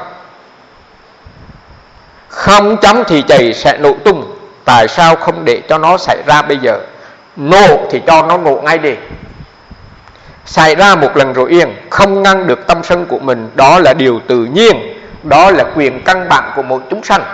Không chấm thì chày sẽ nổ tung. Tại sao không để cho nó xảy ra bây giờ? Nổ thì cho nó nổ ngay đi. Xảy ra một lần rồi yên, không ngăn được tâm sân của mình, đó là điều tự nhiên, đó là quyền căn bản của một chúng sanh.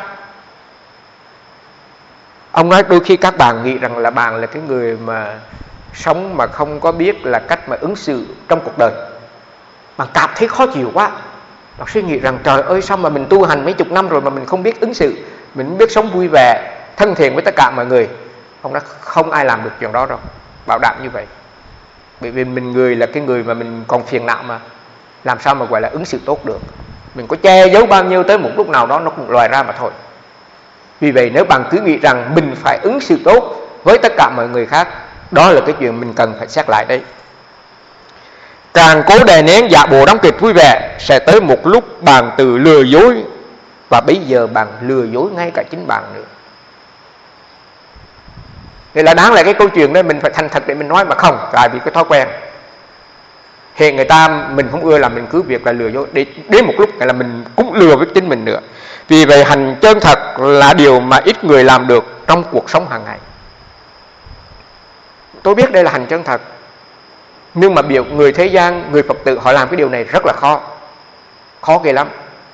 Ông nói đôi khi các bạn nghĩ rằng là bạn là cái người mà sống mà không có biết là cách mà ứng xử trong cuộc đời, mà cảm thấy khó chịu quá, Bạn suy nghĩ rằng trời ơi, sao mà mình tu hành mấy chục năm rồi mà mình không biết ứng xử, mình không biết sống vui vẻ, thân thiện với tất cả mọi người. Ông nói không ai làm được chuyện đó đâu, bảo đảm như vậy. Bởi vì mình người là cái người mà mình còn phiền não mà, làm sao mà gọi là ứng xử tốt được. Mình có che giấu bao nhiêu, tới một lúc nào đó nó cũng lòi ra mà thôi. Vì vậy nếu bạn cứ nghĩ rằng mình phải ứng xử tốt với tất cả mọi người khác, đó là cái chuyện mình cần phải xét lại đấy. Càng cố đè nén giả bộ đóng kịch vui vẻ, sẽ tới một lúc bạn tự lừa dối, và bây giờ bạn lừa dối ngay cả chính bạn nữa. Thế là đáng lẽ cái câu chuyện đó mình phải thành thật để mình nói, mà không, tại vì cái thói quen. Hiện người ta mình không ưa là mình cứ việc là lừa dối, để đến một lúc là mình cũng lừa với chính mình nữa. Vì vậy hành chân thật là điều mà ít người làm được trong cuộc sống hàng ngày. Tôi biết đây là hành chân thật, nhưng mà biểu người thế gian, người Phật tử họ làm cái điều này rất là khó, khó ghê lắm.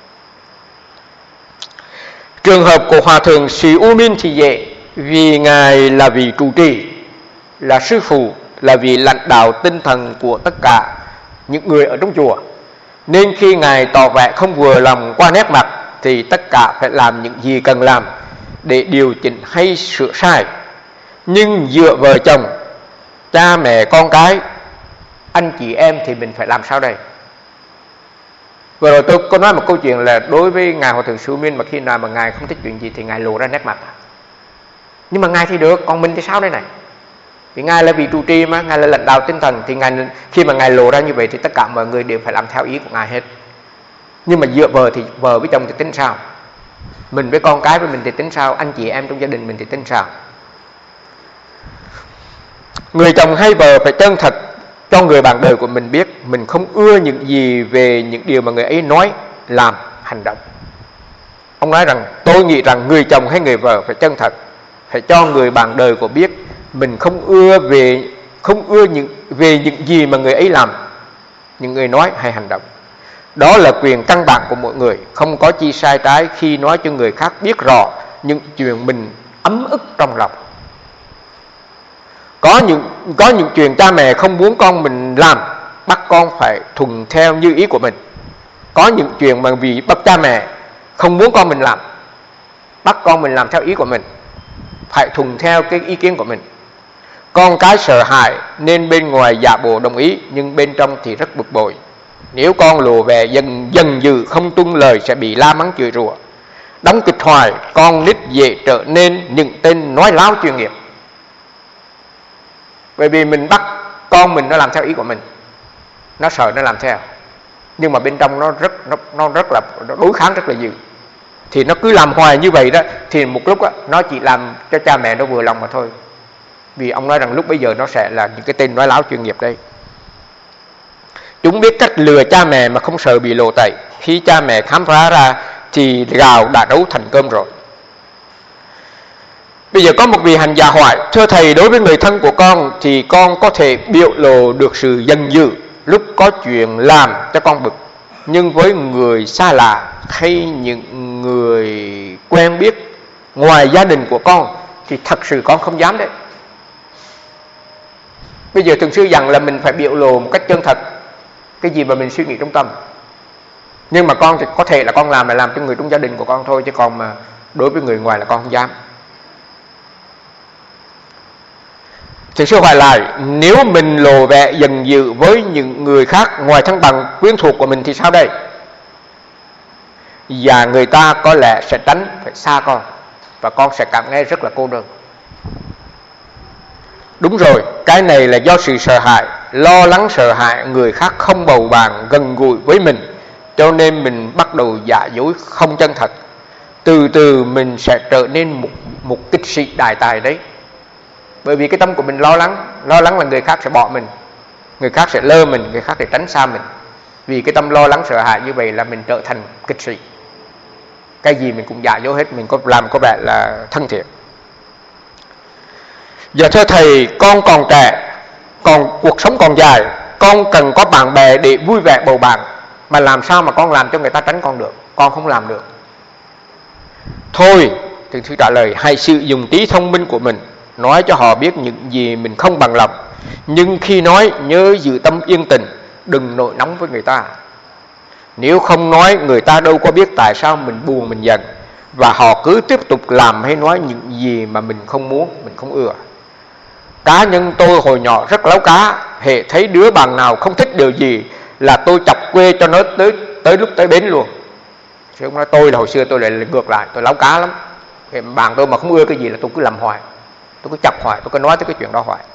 Trường hợp của Hòa Thượng Sĩ U Minh thì dễ, vì Ngài là vị trụ trì, là sư phụ, là vị lãnh đạo tinh thần của tất cả những người ở trong chùa. Nên khi Ngài tỏ vẻ không vừa lòng qua nét mặt, thì tất cả phải làm những gì cần làm để điều chỉnh hay sửa sai. Nhưng giữa vợ chồng, cha mẹ con cái, anh chị em thì mình phải làm sao đây? Vừa rồi tôi có nói một câu chuyện là đối với Ngài Hòa Thượng Sĩ U Minh, mà khi nào mà Ngài không thích chuyện gì thì Ngài lộ ra nét mặt. Nhưng mà Ngài thì được, còn mình thì sao đây này? Vì Ngài là vị trụ trì mà, Ngài là lãnh đạo tinh thần, thì Ngài, khi mà Ngài lộ ra như vậy thì tất cả mọi người đều phải làm theo ý của Ngài hết. Nhưng mà giữa vợ thì vợ với chồng thì tính sao? Mình với con cái với mình thì tính sao? Anh chị em trong gia đình mình thì tính sao? Người chồng hay vợ phải chân thật cho người bạn đời của mình biết mình không ưa những gì về những điều mà người ấy nói, làm, hành động. Ông nói rằng tôi nghĩ rằng người chồng hay người vợ phải chân thật, phải cho người bạn đời của biết mình không ưa về không ưa những về những gì mà người ấy làm, những người nói hay hành động. Đó là quyền căn bản của mỗi người, không có chi sai trái khi nói cho người khác biết rõ những chuyện mình ấm ức trong lòng. Có những có những chuyện cha mẹ không muốn con mình làm, bắt con phải thuận theo như ý của mình. Có những chuyện mà vì bậc cha mẹ không muốn con mình làm, bắt con mình làm theo ý của mình, phải thuận theo cái ý kiến của mình. Con cái sợ hãi nên bên ngoài giả bộ đồng ý, nhưng bên trong thì rất bực bội. Nếu con lộ vẻ dần dần dừ không tuân lời sẽ bị la mắng chửi rủa. Đóng kịch hoài, con nít dễ trở nên những tên nói láo chuyên nghiệp. Bởi vì mình bắt con mình nó làm theo ý của mình, nó sợ nó làm theo, nhưng mà bên trong nó rất nó, nó rất là nó đối kháng rất là dữ. Thì nó cứ làm hoài như vậy đó, thì một lúc đó, nó chỉ làm cho cha mẹ nó vừa lòng mà thôi. Vì ông nói rằng lúc bây giờ nó sẽ là những cái tên nói láo chuyên nghiệp đây. Chúng biết cách lừa cha mẹ mà không sợ bị lộ tẩy. Khi cha mẹ khám phá ra thì gạo đã nấu thành cơm rồi. Bây giờ có một vị hành giả hỏi: thưa thầy, đối với người thân của con thì con có thể biểu lộ được sự giận dữ lúc có chuyện làm cho con bực, nhưng với người xa lạ hay những người quen biết ngoài gia đình của con thì thật sự con không dám đấy. Bây giờ thường sư dặn là mình phải biểu lộ một cách chân thật cái gì mà mình suy nghĩ trong tâm. Nhưng mà con thì có thể là con làm là làm cho người trong gia đình của con thôi, chứ còn mà đối với người ngoài là con không dám. Thì sư hỏi lại, nếu mình lộ vẻ giận dữ với những người khác ngoài thân bằng quyến thuộc của mình thì sao đây? Và người ta có lẽ sẽ tránh, phải xa con, và con sẽ cảm nghe rất là cô đơn. Đúng rồi, cái này là do sự sợ hãi, lo lắng sợ hãi người khác không bầu bạn gần gũi với mình, cho nên mình bắt đầu giả dối không chân thật. Từ từ mình sẽ trở nên một, một kịch sĩ đại tài đấy. Bởi vì cái tâm của mình lo lắng, lo lắng là người khác sẽ bỏ mình, người khác sẽ lơ mình, người khác sẽ tránh xa mình. Vì cái tâm lo lắng sợ hãi như vậy là mình trở thành kịch sĩ. Cái gì mình cũng giả dối hết, mình có làm có vẻ là thân thiện. Giờ thưa thầy, con còn trẻ, còn cuộc sống còn dài, con cần có bạn bè để vui vẻ bầu bạn, mà làm sao mà con làm cho người ta tránh con được? Con không làm được. Thôi, Thiền sư trả lời, hãy sử dụng trí thông minh của mình, nói cho họ biết những gì mình không bằng lòng. Nhưng khi nói nhớ giữ tâm yên tĩnh, đừng nổi nóng với người ta. Nếu không nói, người ta đâu có biết tại sao mình buồn mình giận. Và họ cứ tiếp tục làm hay nói những gì mà mình không muốn, mình không ưa. Cá nhân tôi hồi nhỏ rất láo cá, hệ thấy đứa bạn nào không thích điều gì là tôi chọc quê cho nó tới tới lúc tới bến luôn. Chứ không nói tôi là hồi xưa tôi lại ngược lại, tôi láo cá lắm. Bạn tôi mà không ưa cái gì là tôi cứ làm hoài, tôi cứ chọc hoài, tôi cứ nói tới cái chuyện đó hoài.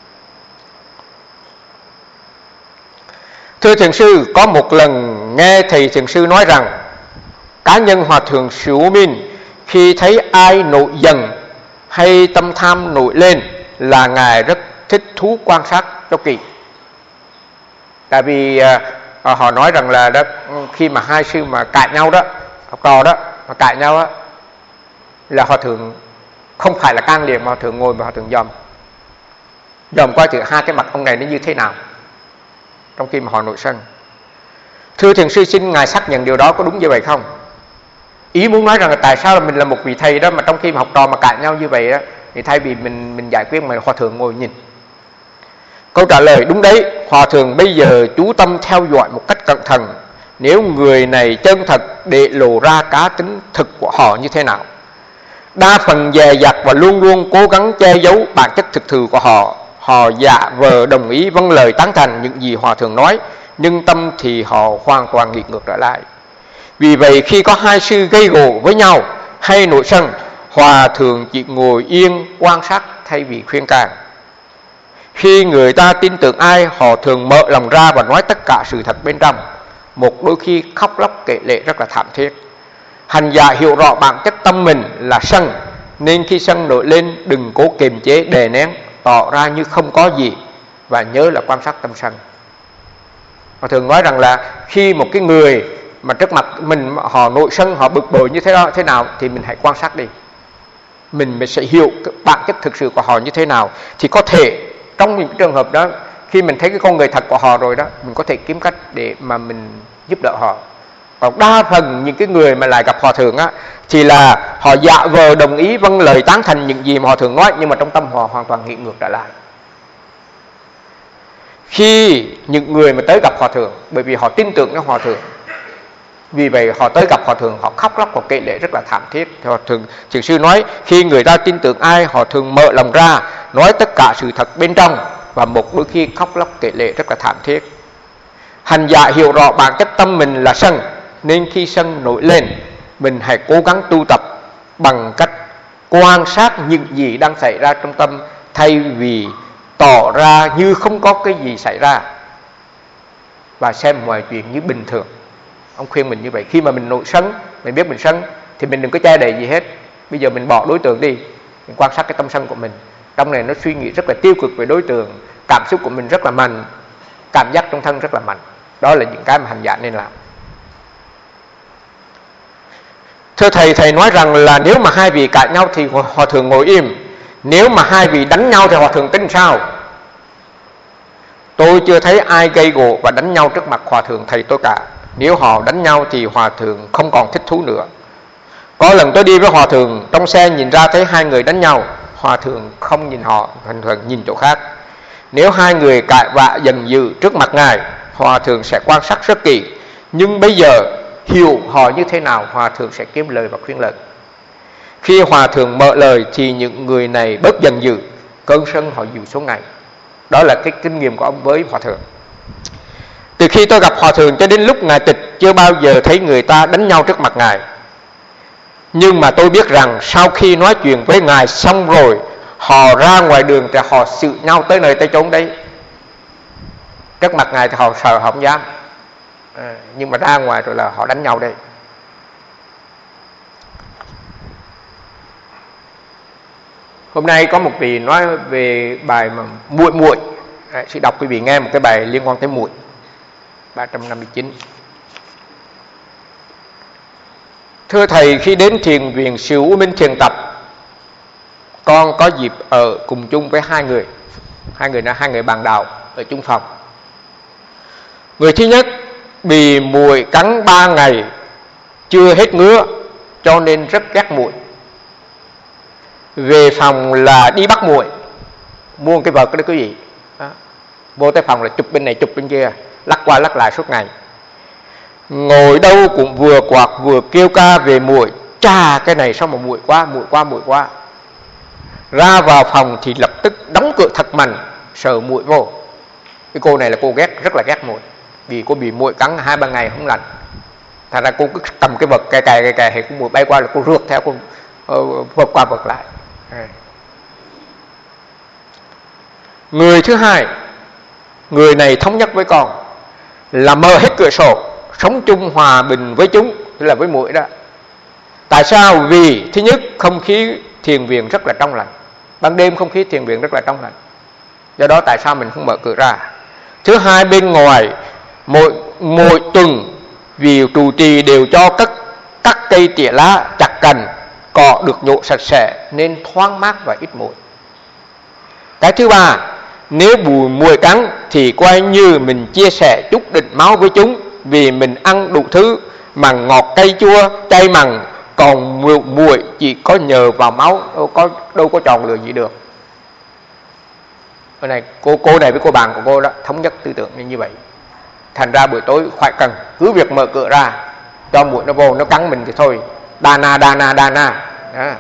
Thưa thiền sư, có một lần nghe thầy thiền sư nói rằng cá nhân Hòa thượng Sửu Minh khi thấy ai nổi giận hay tâm tham nổi lên là ngài rất thích thú quan sát cho kỹ. Tại vì à, họ nói rằng là đó, khi mà hai sư mà cãi nhau đó, học trò đó mà cãi nhau đó, là Hòa thượng không phải là can liền mà Hòa thượng ngồi mà Hòa thượng dòm dòm coi thử hai cái mặt ông này nó như thế nào trong khi mà họ nổi sân. Thưa thiền sư, xin ngài xác nhận điều đó có đúng như vậy không? Ý muốn nói rằng là tại sao là mình là một vị thầy đó mà trong khi mà học trò mà cãi nhau như vậy đó, thì thay vì mình mình giải quyết mà Hòa thượng ngồi nhìn. Câu trả lời đúng đấy, Hòa thượng bây giờ chú tâm theo dõi một cách cẩn thận. Nếu người này chân thật để lộ ra cá tính thực của họ như thế nào. Đa phần dè dặt và luôn luôn cố gắng che giấu bản chất thực thù của họ. Họ dạ vờ đồng ý vâng lời tán thành những gì Hòa thượng nói, nhưng tâm thì họ hoàn toàn nghịch ngược trở lại. Vì vậy khi có hai sư gây gổ với nhau hay nổi sân, Hòa thượng chỉ ngồi yên quan sát thay vì khuyên can. Khi người ta tin tưởng ai, họ thường mở lòng ra và nói tất cả sự thật bên trong. Một đôi khi khóc lóc kể lể rất là thảm thiết. Hành giả hiểu rõ bản chất tâm mình là sân, nên khi sân nổi lên đừng cố kiềm chế đè nén, tỏ ra như không có gì, và nhớ là quan sát tâm sân. Họ thường nói rằng là khi một cái người mà trước mặt mình họ nổi sân, họ bực bội như thế đó thế nào thì mình hãy quan sát đi. Mình, mình sẽ hiểu bản chất thực sự của họ như thế nào. Thì có thể trong những trường hợp đó, khi mình thấy cái con người thật của họ rồi đó, mình có thể kiếm cách để mà mình giúp đỡ họ. Còn đa phần những cái người mà lại gặp Hòa thượng á, thì là họ dạ vờ đồng ý vâng lời tán thành những gì mà Hòa thượng nói, nhưng mà trong tâm họ hoàn toàn nghịch ngược trở lại. Khi những người mà tới gặp Hòa thượng, bởi vì họ tin tưởng cái Hòa thượng, vì vậy họ tới gặp Hòa thượng, họ khóc lóc và kể lể rất là thảm thiết. Hòa thượng thiền sư nói khi người ta tin tưởng ai, họ thường mở lòng ra, nói tất cả sự thật bên trong, và một đôi khi khóc lóc kể lể rất là thảm thiết. Hành giả hiểu rõ bản chất tâm mình là sân, nên khi sân nổi lên, mình hãy cố gắng tu tập bằng cách quan sát những gì đang xảy ra trong tâm, thay vì tỏ ra như không có cái gì xảy ra, và xem mọi chuyện như bình thường. Ông khuyên mình như vậy. Khi mà mình nổi sân, mình biết mình sân, thì mình đừng có che đậy gì hết. Bây giờ mình bỏ đối tượng đi, mình quan sát cái tâm sân của mình. Trong này nó suy nghĩ rất là tiêu cực về đối tượng, cảm xúc của mình rất là mạnh, cảm giác trong thân rất là mạnh. Đó là những cái mà hành giả nên làm. Thưa thầy, thầy nói rằng là nếu mà hai vị cãi nhau thì Hòa thượng ngồi im. Nếu mà hai vị đánh nhau thì Hòa thượng tính sao? Tôi chưa thấy ai gây gổ và đánh nhau trước mặt Hòa thượng thầy tôi cả. Nếu họ đánh nhau thì Hòa thượng không còn thích thú nữa. Có lần tôi đi với Hòa thượng, trong xe nhìn ra thấy hai người đánh nhau, Hòa thượng không nhìn họ, Hòa thượng nhìn chỗ khác. Nếu hai người cãi vã giận dữ trước mặt ngài, Hòa thượng sẽ quan sát rất kỹ. Nhưng bây giờ hiểu họ như thế nào, Hòa thượng sẽ kiếm lời và khuyên lời. Khi Hòa thượng mở lời thì những người này bớt giận dữ, cơn sân họ dịu xuống ngay. Đó là cái kinh nghiệm của ông với Hòa thượng. Từ khi tôi gặp Hòa thượng cho đến lúc ngài tịch, chưa bao giờ thấy người ta đánh nhau trước mặt ngài. Nhưng mà tôi biết rằng sau khi nói chuyện với ngài xong rồi, họ ra ngoài đường thì họ sự nhau tới nơi tới chốn đấy. Trước mặt ngài thì họ sợ, họ không dám, à, nhưng mà ra ngoài rồi là họ đánh nhau đây. Hôm nay có một vị nói về bài mà muội muội, à, sẽ đọc quý vị nghe một cái bài liên quan tới muội. ba trăm năm mươi chín. Thưa thầy, khi đến thiền viện Sửu Minh thiền tập, con có dịp ở cùng chung với hai người, hai người là hai người bạn đạo ở chung phòng. Người thứ nhất bị muội cắn ba ngày chưa hết ngứa, cho nên rất ghét muội. Về phòng là đi bắt muội, mua cái vợt đó quý vị, đó. Vô tới phòng là chụp bên này chụp bên kia, lắc qua lắc lại suốt ngày. ngồi đâu cũng vừa quạt vừa kêu ca về muội. Chà, cái này sao mà muội quá, muội quá, muội quá. Ra vào phòng thì lập tức đóng cửa thật mạnh, sợ muội vô. Cái cô này là cô ghét, rất là ghét muội, vì cô bị muội cắn hai ba ngày không lành. Thành ra cô cứ cầm cái vật cài cài cài cài, thì con muội bay qua là cô rượt theo, cô uh, vật qua vật lại. À. Người thứ hai, người này thống nhất với con là mở hết cửa sổ, sống chung hòa bình với chúng, tức là với muội đó. Tại sao? Vì thứ nhất, không khí thiền viện rất là trong lành. Ban đêm không khí thiền viện rất là trong lành, do đó tại sao mình không mở cửa ra. Thứ hai, bên ngoài mỗi mỗi tuần vì trụ trì đều cho các các cây tỉa lá, chặt cành, cỏ được nhổ sạch sẽ nên thoáng mát và ít muỗi. Cái thứ ba, nếu bùi muỗi cắn thì coi như mình chia sẻ chút định máu với chúng, vì mình ăn đủ thứ, mặn ngọt cay chua, cay mặn, còn muỗi chỉ có nhờ vào máu, đâu có đâu có tròn lừa gì được. Cái này cô cô này với cô bạn của cô đó thống nhất tư tưởng như vậy. Thành ra buổi tối khoái cần cứ việc mở cửa ra cho muỗi nó vô, nó cắn mình thì thôi, đana đana đana đó.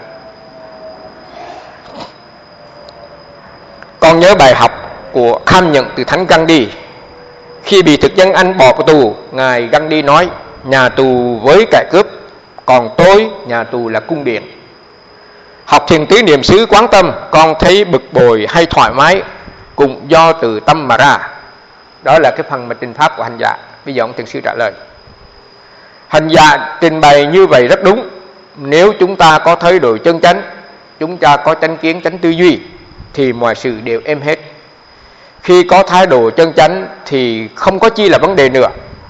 Con nhớ bài học của Kham Nhận từ Thánh Gandhi. Khi bị thực dân Anh bỏ vào tù, ngài Gandhi nói: nhà tù với kẻ cướp, còn tôi nhà tù là cung điện. Học thiền tứ niệm xứ quán tâm, con thấy bực bội hay thoải mái cũng do từ tâm mà ra. Đó là cái phần mà trình pháp của hành giả. Bây giờ ông thiền sư trả lời. Hành giả trình bày như vậy rất đúng. Nếu chúng ta có thái độ chân chánh, chúng ta có chánh kiến, chánh tư duy, thì mọi sự đều êm hết. Khi có thái độ chân chánh thì không có chi là vấn đề nữa.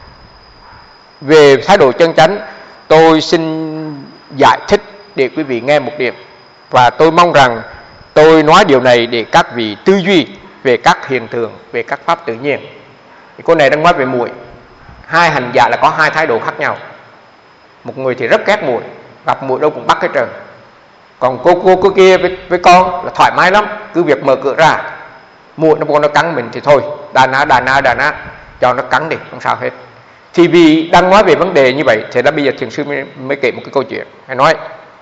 Về thái độ chân chánh, tôi xin giải thích để quý vị nghe một điểm. Và tôi mong rằng tôi nói điều này để các vị tư duy về các hiện tượng, về các pháp tự nhiên. Thì cô này đang nói về muội. Hai hành giả là có hai thái độ khác nhau. Một người thì rất ghét muội, gặp muội đâu cũng bắt hết trơn. Còn cô cô cô kia với, với con là thoải mái lắm, cứ việc mở cửa ra, muội nó vô nó cắn mình thì thôi, đà ná đà ná đà ná, cho nó cắn đi, không sao hết. Thì vì đang nói về vấn đề như vậy, thì đã bây giờ thiền sư mới, mới kể một cái câu chuyện. Hay nói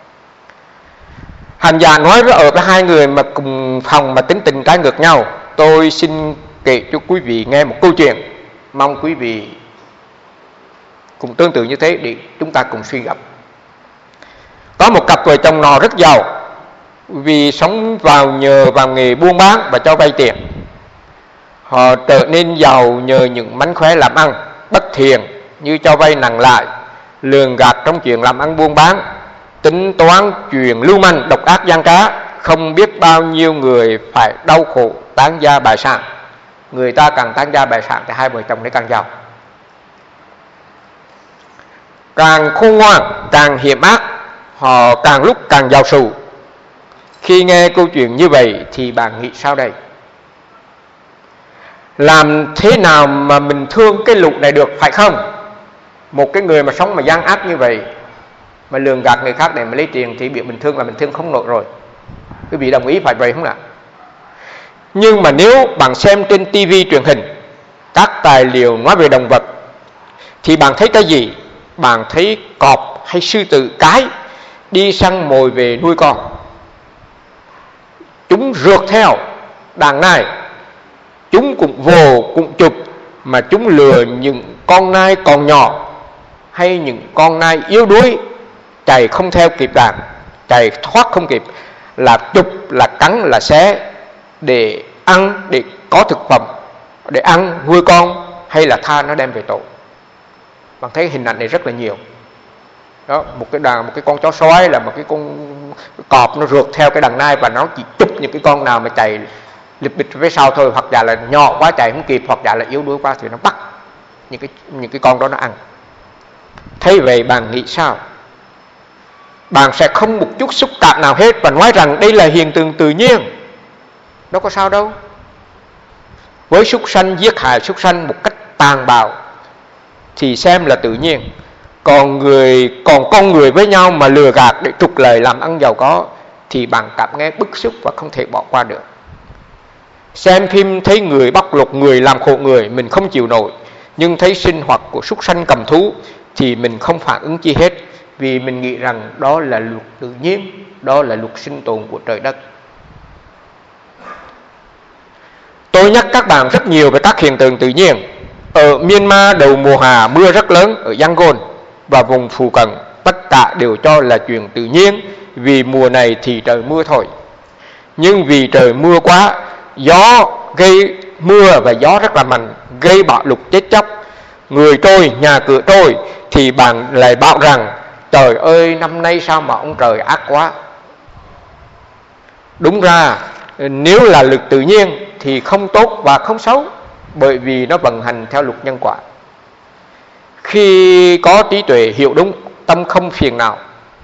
hành giả nói với ở cái hai người mà cùng phòng mà tính tình trái ngược nhau. Tôi xin kể cho quý vị nghe một câu chuyện, mong quý vị cùng tương tự như thế để chúng ta cùng suy gẫm. Có một cặp vợ chồng nọ rất giàu, vì sống vào nhờ vào nghề buôn bán và cho vay tiền. Họ trở nên giàu nhờ những mánh khóe làm ăn bất thiện như cho vay nặng lãi, lường gạt trong chuyện làm ăn buôn bán, tính toán chuyện lưu manh, độc ác gian trá. Không biết bao nhiêu người phải đau khổ tán gia bại sản. Người ta càng tán gia bại sản thì hai vợ chồng ấy càng giàu. Càng khôn ngoan, càng hiểm ác, họ càng lúc càng giàu sụ. Khi nghe câu chuyện như vậy thì bạn nghĩ sao đây? Làm thế nào mà mình thương cái lục này được, phải không? Một cái người mà sống mà gian ác như vậy, mà lường gạt người khác để mà lấy tiền, thì việc mình thương là mình thương không nổi rồi. Quý vị đồng ý phải vậy không ạ? Nhưng mà nếu bạn xem trên tivi truyền hình các tài liệu nói về động vật, thì bạn thấy cái gì? Bạn thấy cọp hay sư tử cái đi săn mồi về nuôi con. Chúng rượt theo đàn nai, chúng cũng vồ cũng chụp, mà chúng lừa những con nai còn nhỏ hay những con nai yếu đuối chạy không theo kịp đàn, chạy thoát không kịp, là chụp, là cắn, là xé để ăn, để có thực phẩm, để ăn nuôi con, hay là tha nó đem về tổ. Bạn thấy hình ảnh này rất là nhiều. Đó, một cái đàn, một cái con chó sói là một cái con cọp, nó rượt theo cái đàn nai và nó chỉ chụp những cái con nào mà chạy lịp bịch phía sau thôi, hoặc giả là nhỏ quá chạy không kịp, hoặc giả là yếu đuối quá thì nó bắt những cái những cái con đó nó ăn. Thế vậy bạn nghĩ sao? Bạn sẽ không một chút xúc cảm nào hết và nói rằng đây là hiện tượng tự nhiên, đâu có sao đâu. Với súc sanh giết hại súc sanh một cách tàn bạo thì xem là tự nhiên. Còn người còn con người với nhau mà lừa gạt để trục lợi làm ăn giàu có thì bạn cảm nghe bức xúc và không thể bỏ qua được. Xem phim thấy người bóc lột người, làm khổ người, mình không chịu nổi nhưng thấy sinh hoạt của súc sanh cầm thú thì mình không phản ứng chi hết, vì mình nghĩ rằng đó là luật tự nhiên, đó là luật sinh tồn của trời đất. Tôi nhắc các bạn rất nhiều về các hiện tượng tự nhiên. Ở Myanmar đầu mùa hạ mưa rất lớn ở Yangon và vùng phụ cận, tất cả đều cho là chuyện tự nhiên, vì mùa này thì trời mưa thôi. Nhưng vì trời mưa quá, gió gây mưa và gió rất là mạnh, gây bão lụt chết chóc, người trôi, nhà cửa trôi, thì bạn lại bảo rằng trời ơi, năm nay sao mà ông trời ác quá. Đúng ra nếu là lực tự nhiên thì không tốt và không xấu, bởi vì nó vận hành theo luật nhân quả. Khi có trí tuệ hiểu đúng, tâm không phiền não,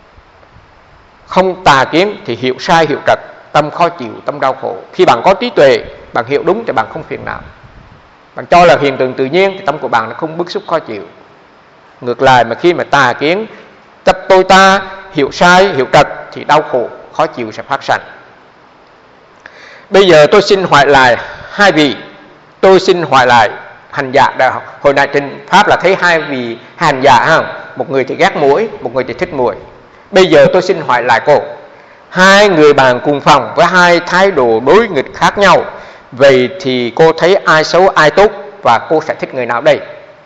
không tà kiến thì hiểu sai hiểu trật, tâm khó chịu, tâm đau khổ. Khi bạn có trí tuệ, bạn hiểu đúng thì bạn không phiền não. Bạn cho là hiện tượng tự nhiên thì tâm của bạn nó không bức xúc khó chịu. Ngược lại, mà khi mà tà kiến, chấp tôi ta, hiểu sai hiểu trật thì đau khổ, khó chịu sẽ phát sanh. Bây giờ tôi xin hỏi lại hai vị, tôi xin hỏi lại hành giả. Hồi nãy trên Pháp là thấy hai vị hành giả không? Một người thì ghét muỗi, một người thì thích muỗi. Bây giờ tôi xin hỏi lại cô, hai người bạn cùng phòng với hai thái độ đối nghịch khác nhau, vậy thì cô thấy ai xấu ai tốt và cô sẽ thích người nào đây?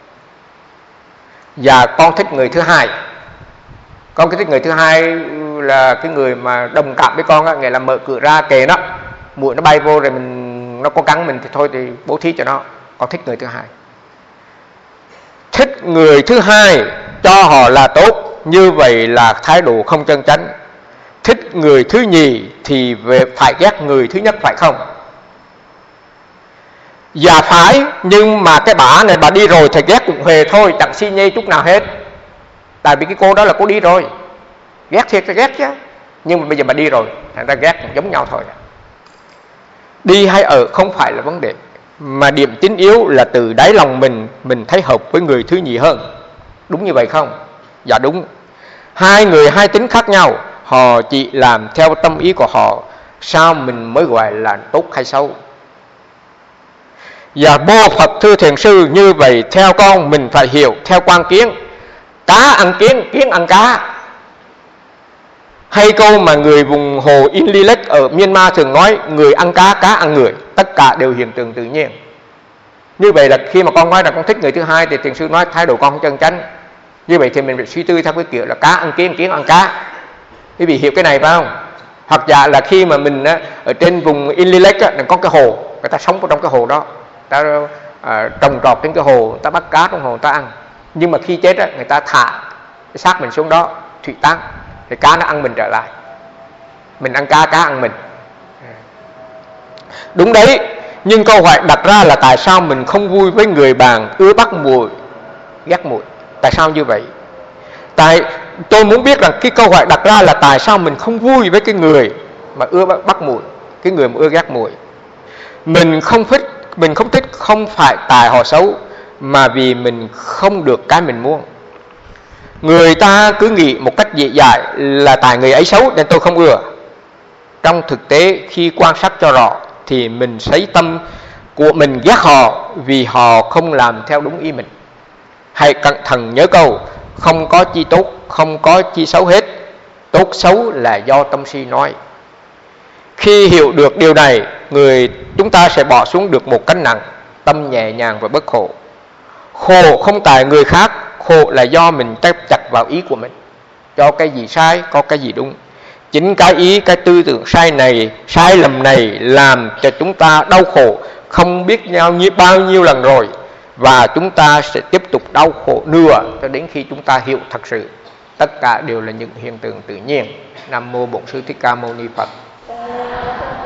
Và con thích người thứ hai. Con thích người thứ hai là cái người mà đồng cảm với con á, nghĩa là mở cửa ra kề nó, muỗi nó bay vô rồi mình nó có cắn mình thì thôi thì bố thí cho nó. Con thích người thứ hai. Thích người thứ hai cho họ là tốt, như vậy là thái độ không chân chánh. Thích người thứ nhì thì về phải ghét người thứ nhất, phải không? Dạ phải, nhưng mà cái bà này bà đi rồi thì ghét cũng về thôi, chẳng xin nhây chút nào hết. Tại vì cái cô đó là cô đi rồi, ghét thiệt là ghét chứ, nhưng mà bây giờ bà đi rồi, thành ra ghét cũng giống nhau thôi. Đi hay ở không phải là vấn đề, mà điểm chính yếu là từ đáy lòng mình, mình thấy hợp với người thứ nhì hơn. Đúng như vậy không? Dạ đúng. Hai người hai tính khác nhau, họ chỉ làm theo tâm ý của họ, sao mình mới gọi là tốt hay xấu? Và Bồ Phật thưa thiền sư, như vậy theo con mình phải hiểu theo quan kiến, cá ăn kiến, kiến ăn cá. Hay câu mà người vùng hồ Inlilek ở Myanmar thường nói, người ăn cá, cá ăn người, tất cả đều hiện tượng tự nhiên. Như vậy là khi mà con nói là con thích người thứ hai thì thiền sư nói thái độ con không chân chánh. Như vậy thì mình phải suy tư theo cái kiểu là cá ăn kiến, kiến ăn cá. Quý vị hiểu cái này phải không? Hoặc giả là khi mà mình ở trên vùng Inlilek có cái hồ, người ta sống ở trong cái hồ đó, ta à, trồng trọt trên cái hồ, người ta bắt cá trong hồ người ta ăn. Nhưng mà khi chết á, người ta thả cái xác mình xuống đó, thủy táng, thì cá nó ăn mình trở lại. Mình ăn cá, cá ăn mình. Đúng đấy, nhưng câu hỏi đặt ra là tại sao mình không vui với người bạn ưa bắt muội, ghét muội? Tại sao như vậy? Tại tôi muốn biết rằng cái câu hỏi đặt ra là tại sao mình không vui với cái người mà ưa bắt muội, cái người mà ưa ghét muội. Mình không thích, mình không thích không phải tại họ xấu, mà vì mình không được cái mình muốn. Người ta cứ nghĩ một cách dễ dãi là tại người ấy xấu nên tôi không ưa. Trong thực tế khi quan sát cho rõ thì mình thấy tâm của mình ghét họ vì họ không làm theo đúng ý mình. Hãy cẩn thận nhớ câu, không có chi tốt, không có chi xấu hết. Tốt xấu là do tâm si nói. Khi hiểu được điều này, người chúng ta sẽ bỏ xuống được một cánh nặng, tâm nhẹ nhàng và bất khổ. Khổ không tại người khác, khổ là do mình chấp chặt vào ý của mình, cho cái gì sai, có cái gì đúng. Chính cái ý, cái tư tưởng sai này, sai lầm này làm cho chúng ta đau khổ không biết nhau như bao nhiêu lần rồi. Và chúng ta sẽ tiếp tục đau khổ nữa cho đến khi chúng ta hiểu thật sự tất cả đều là những hiện tượng tự nhiên. Nam mô Bổn Sư Thích Ca Mâu Ni Phật.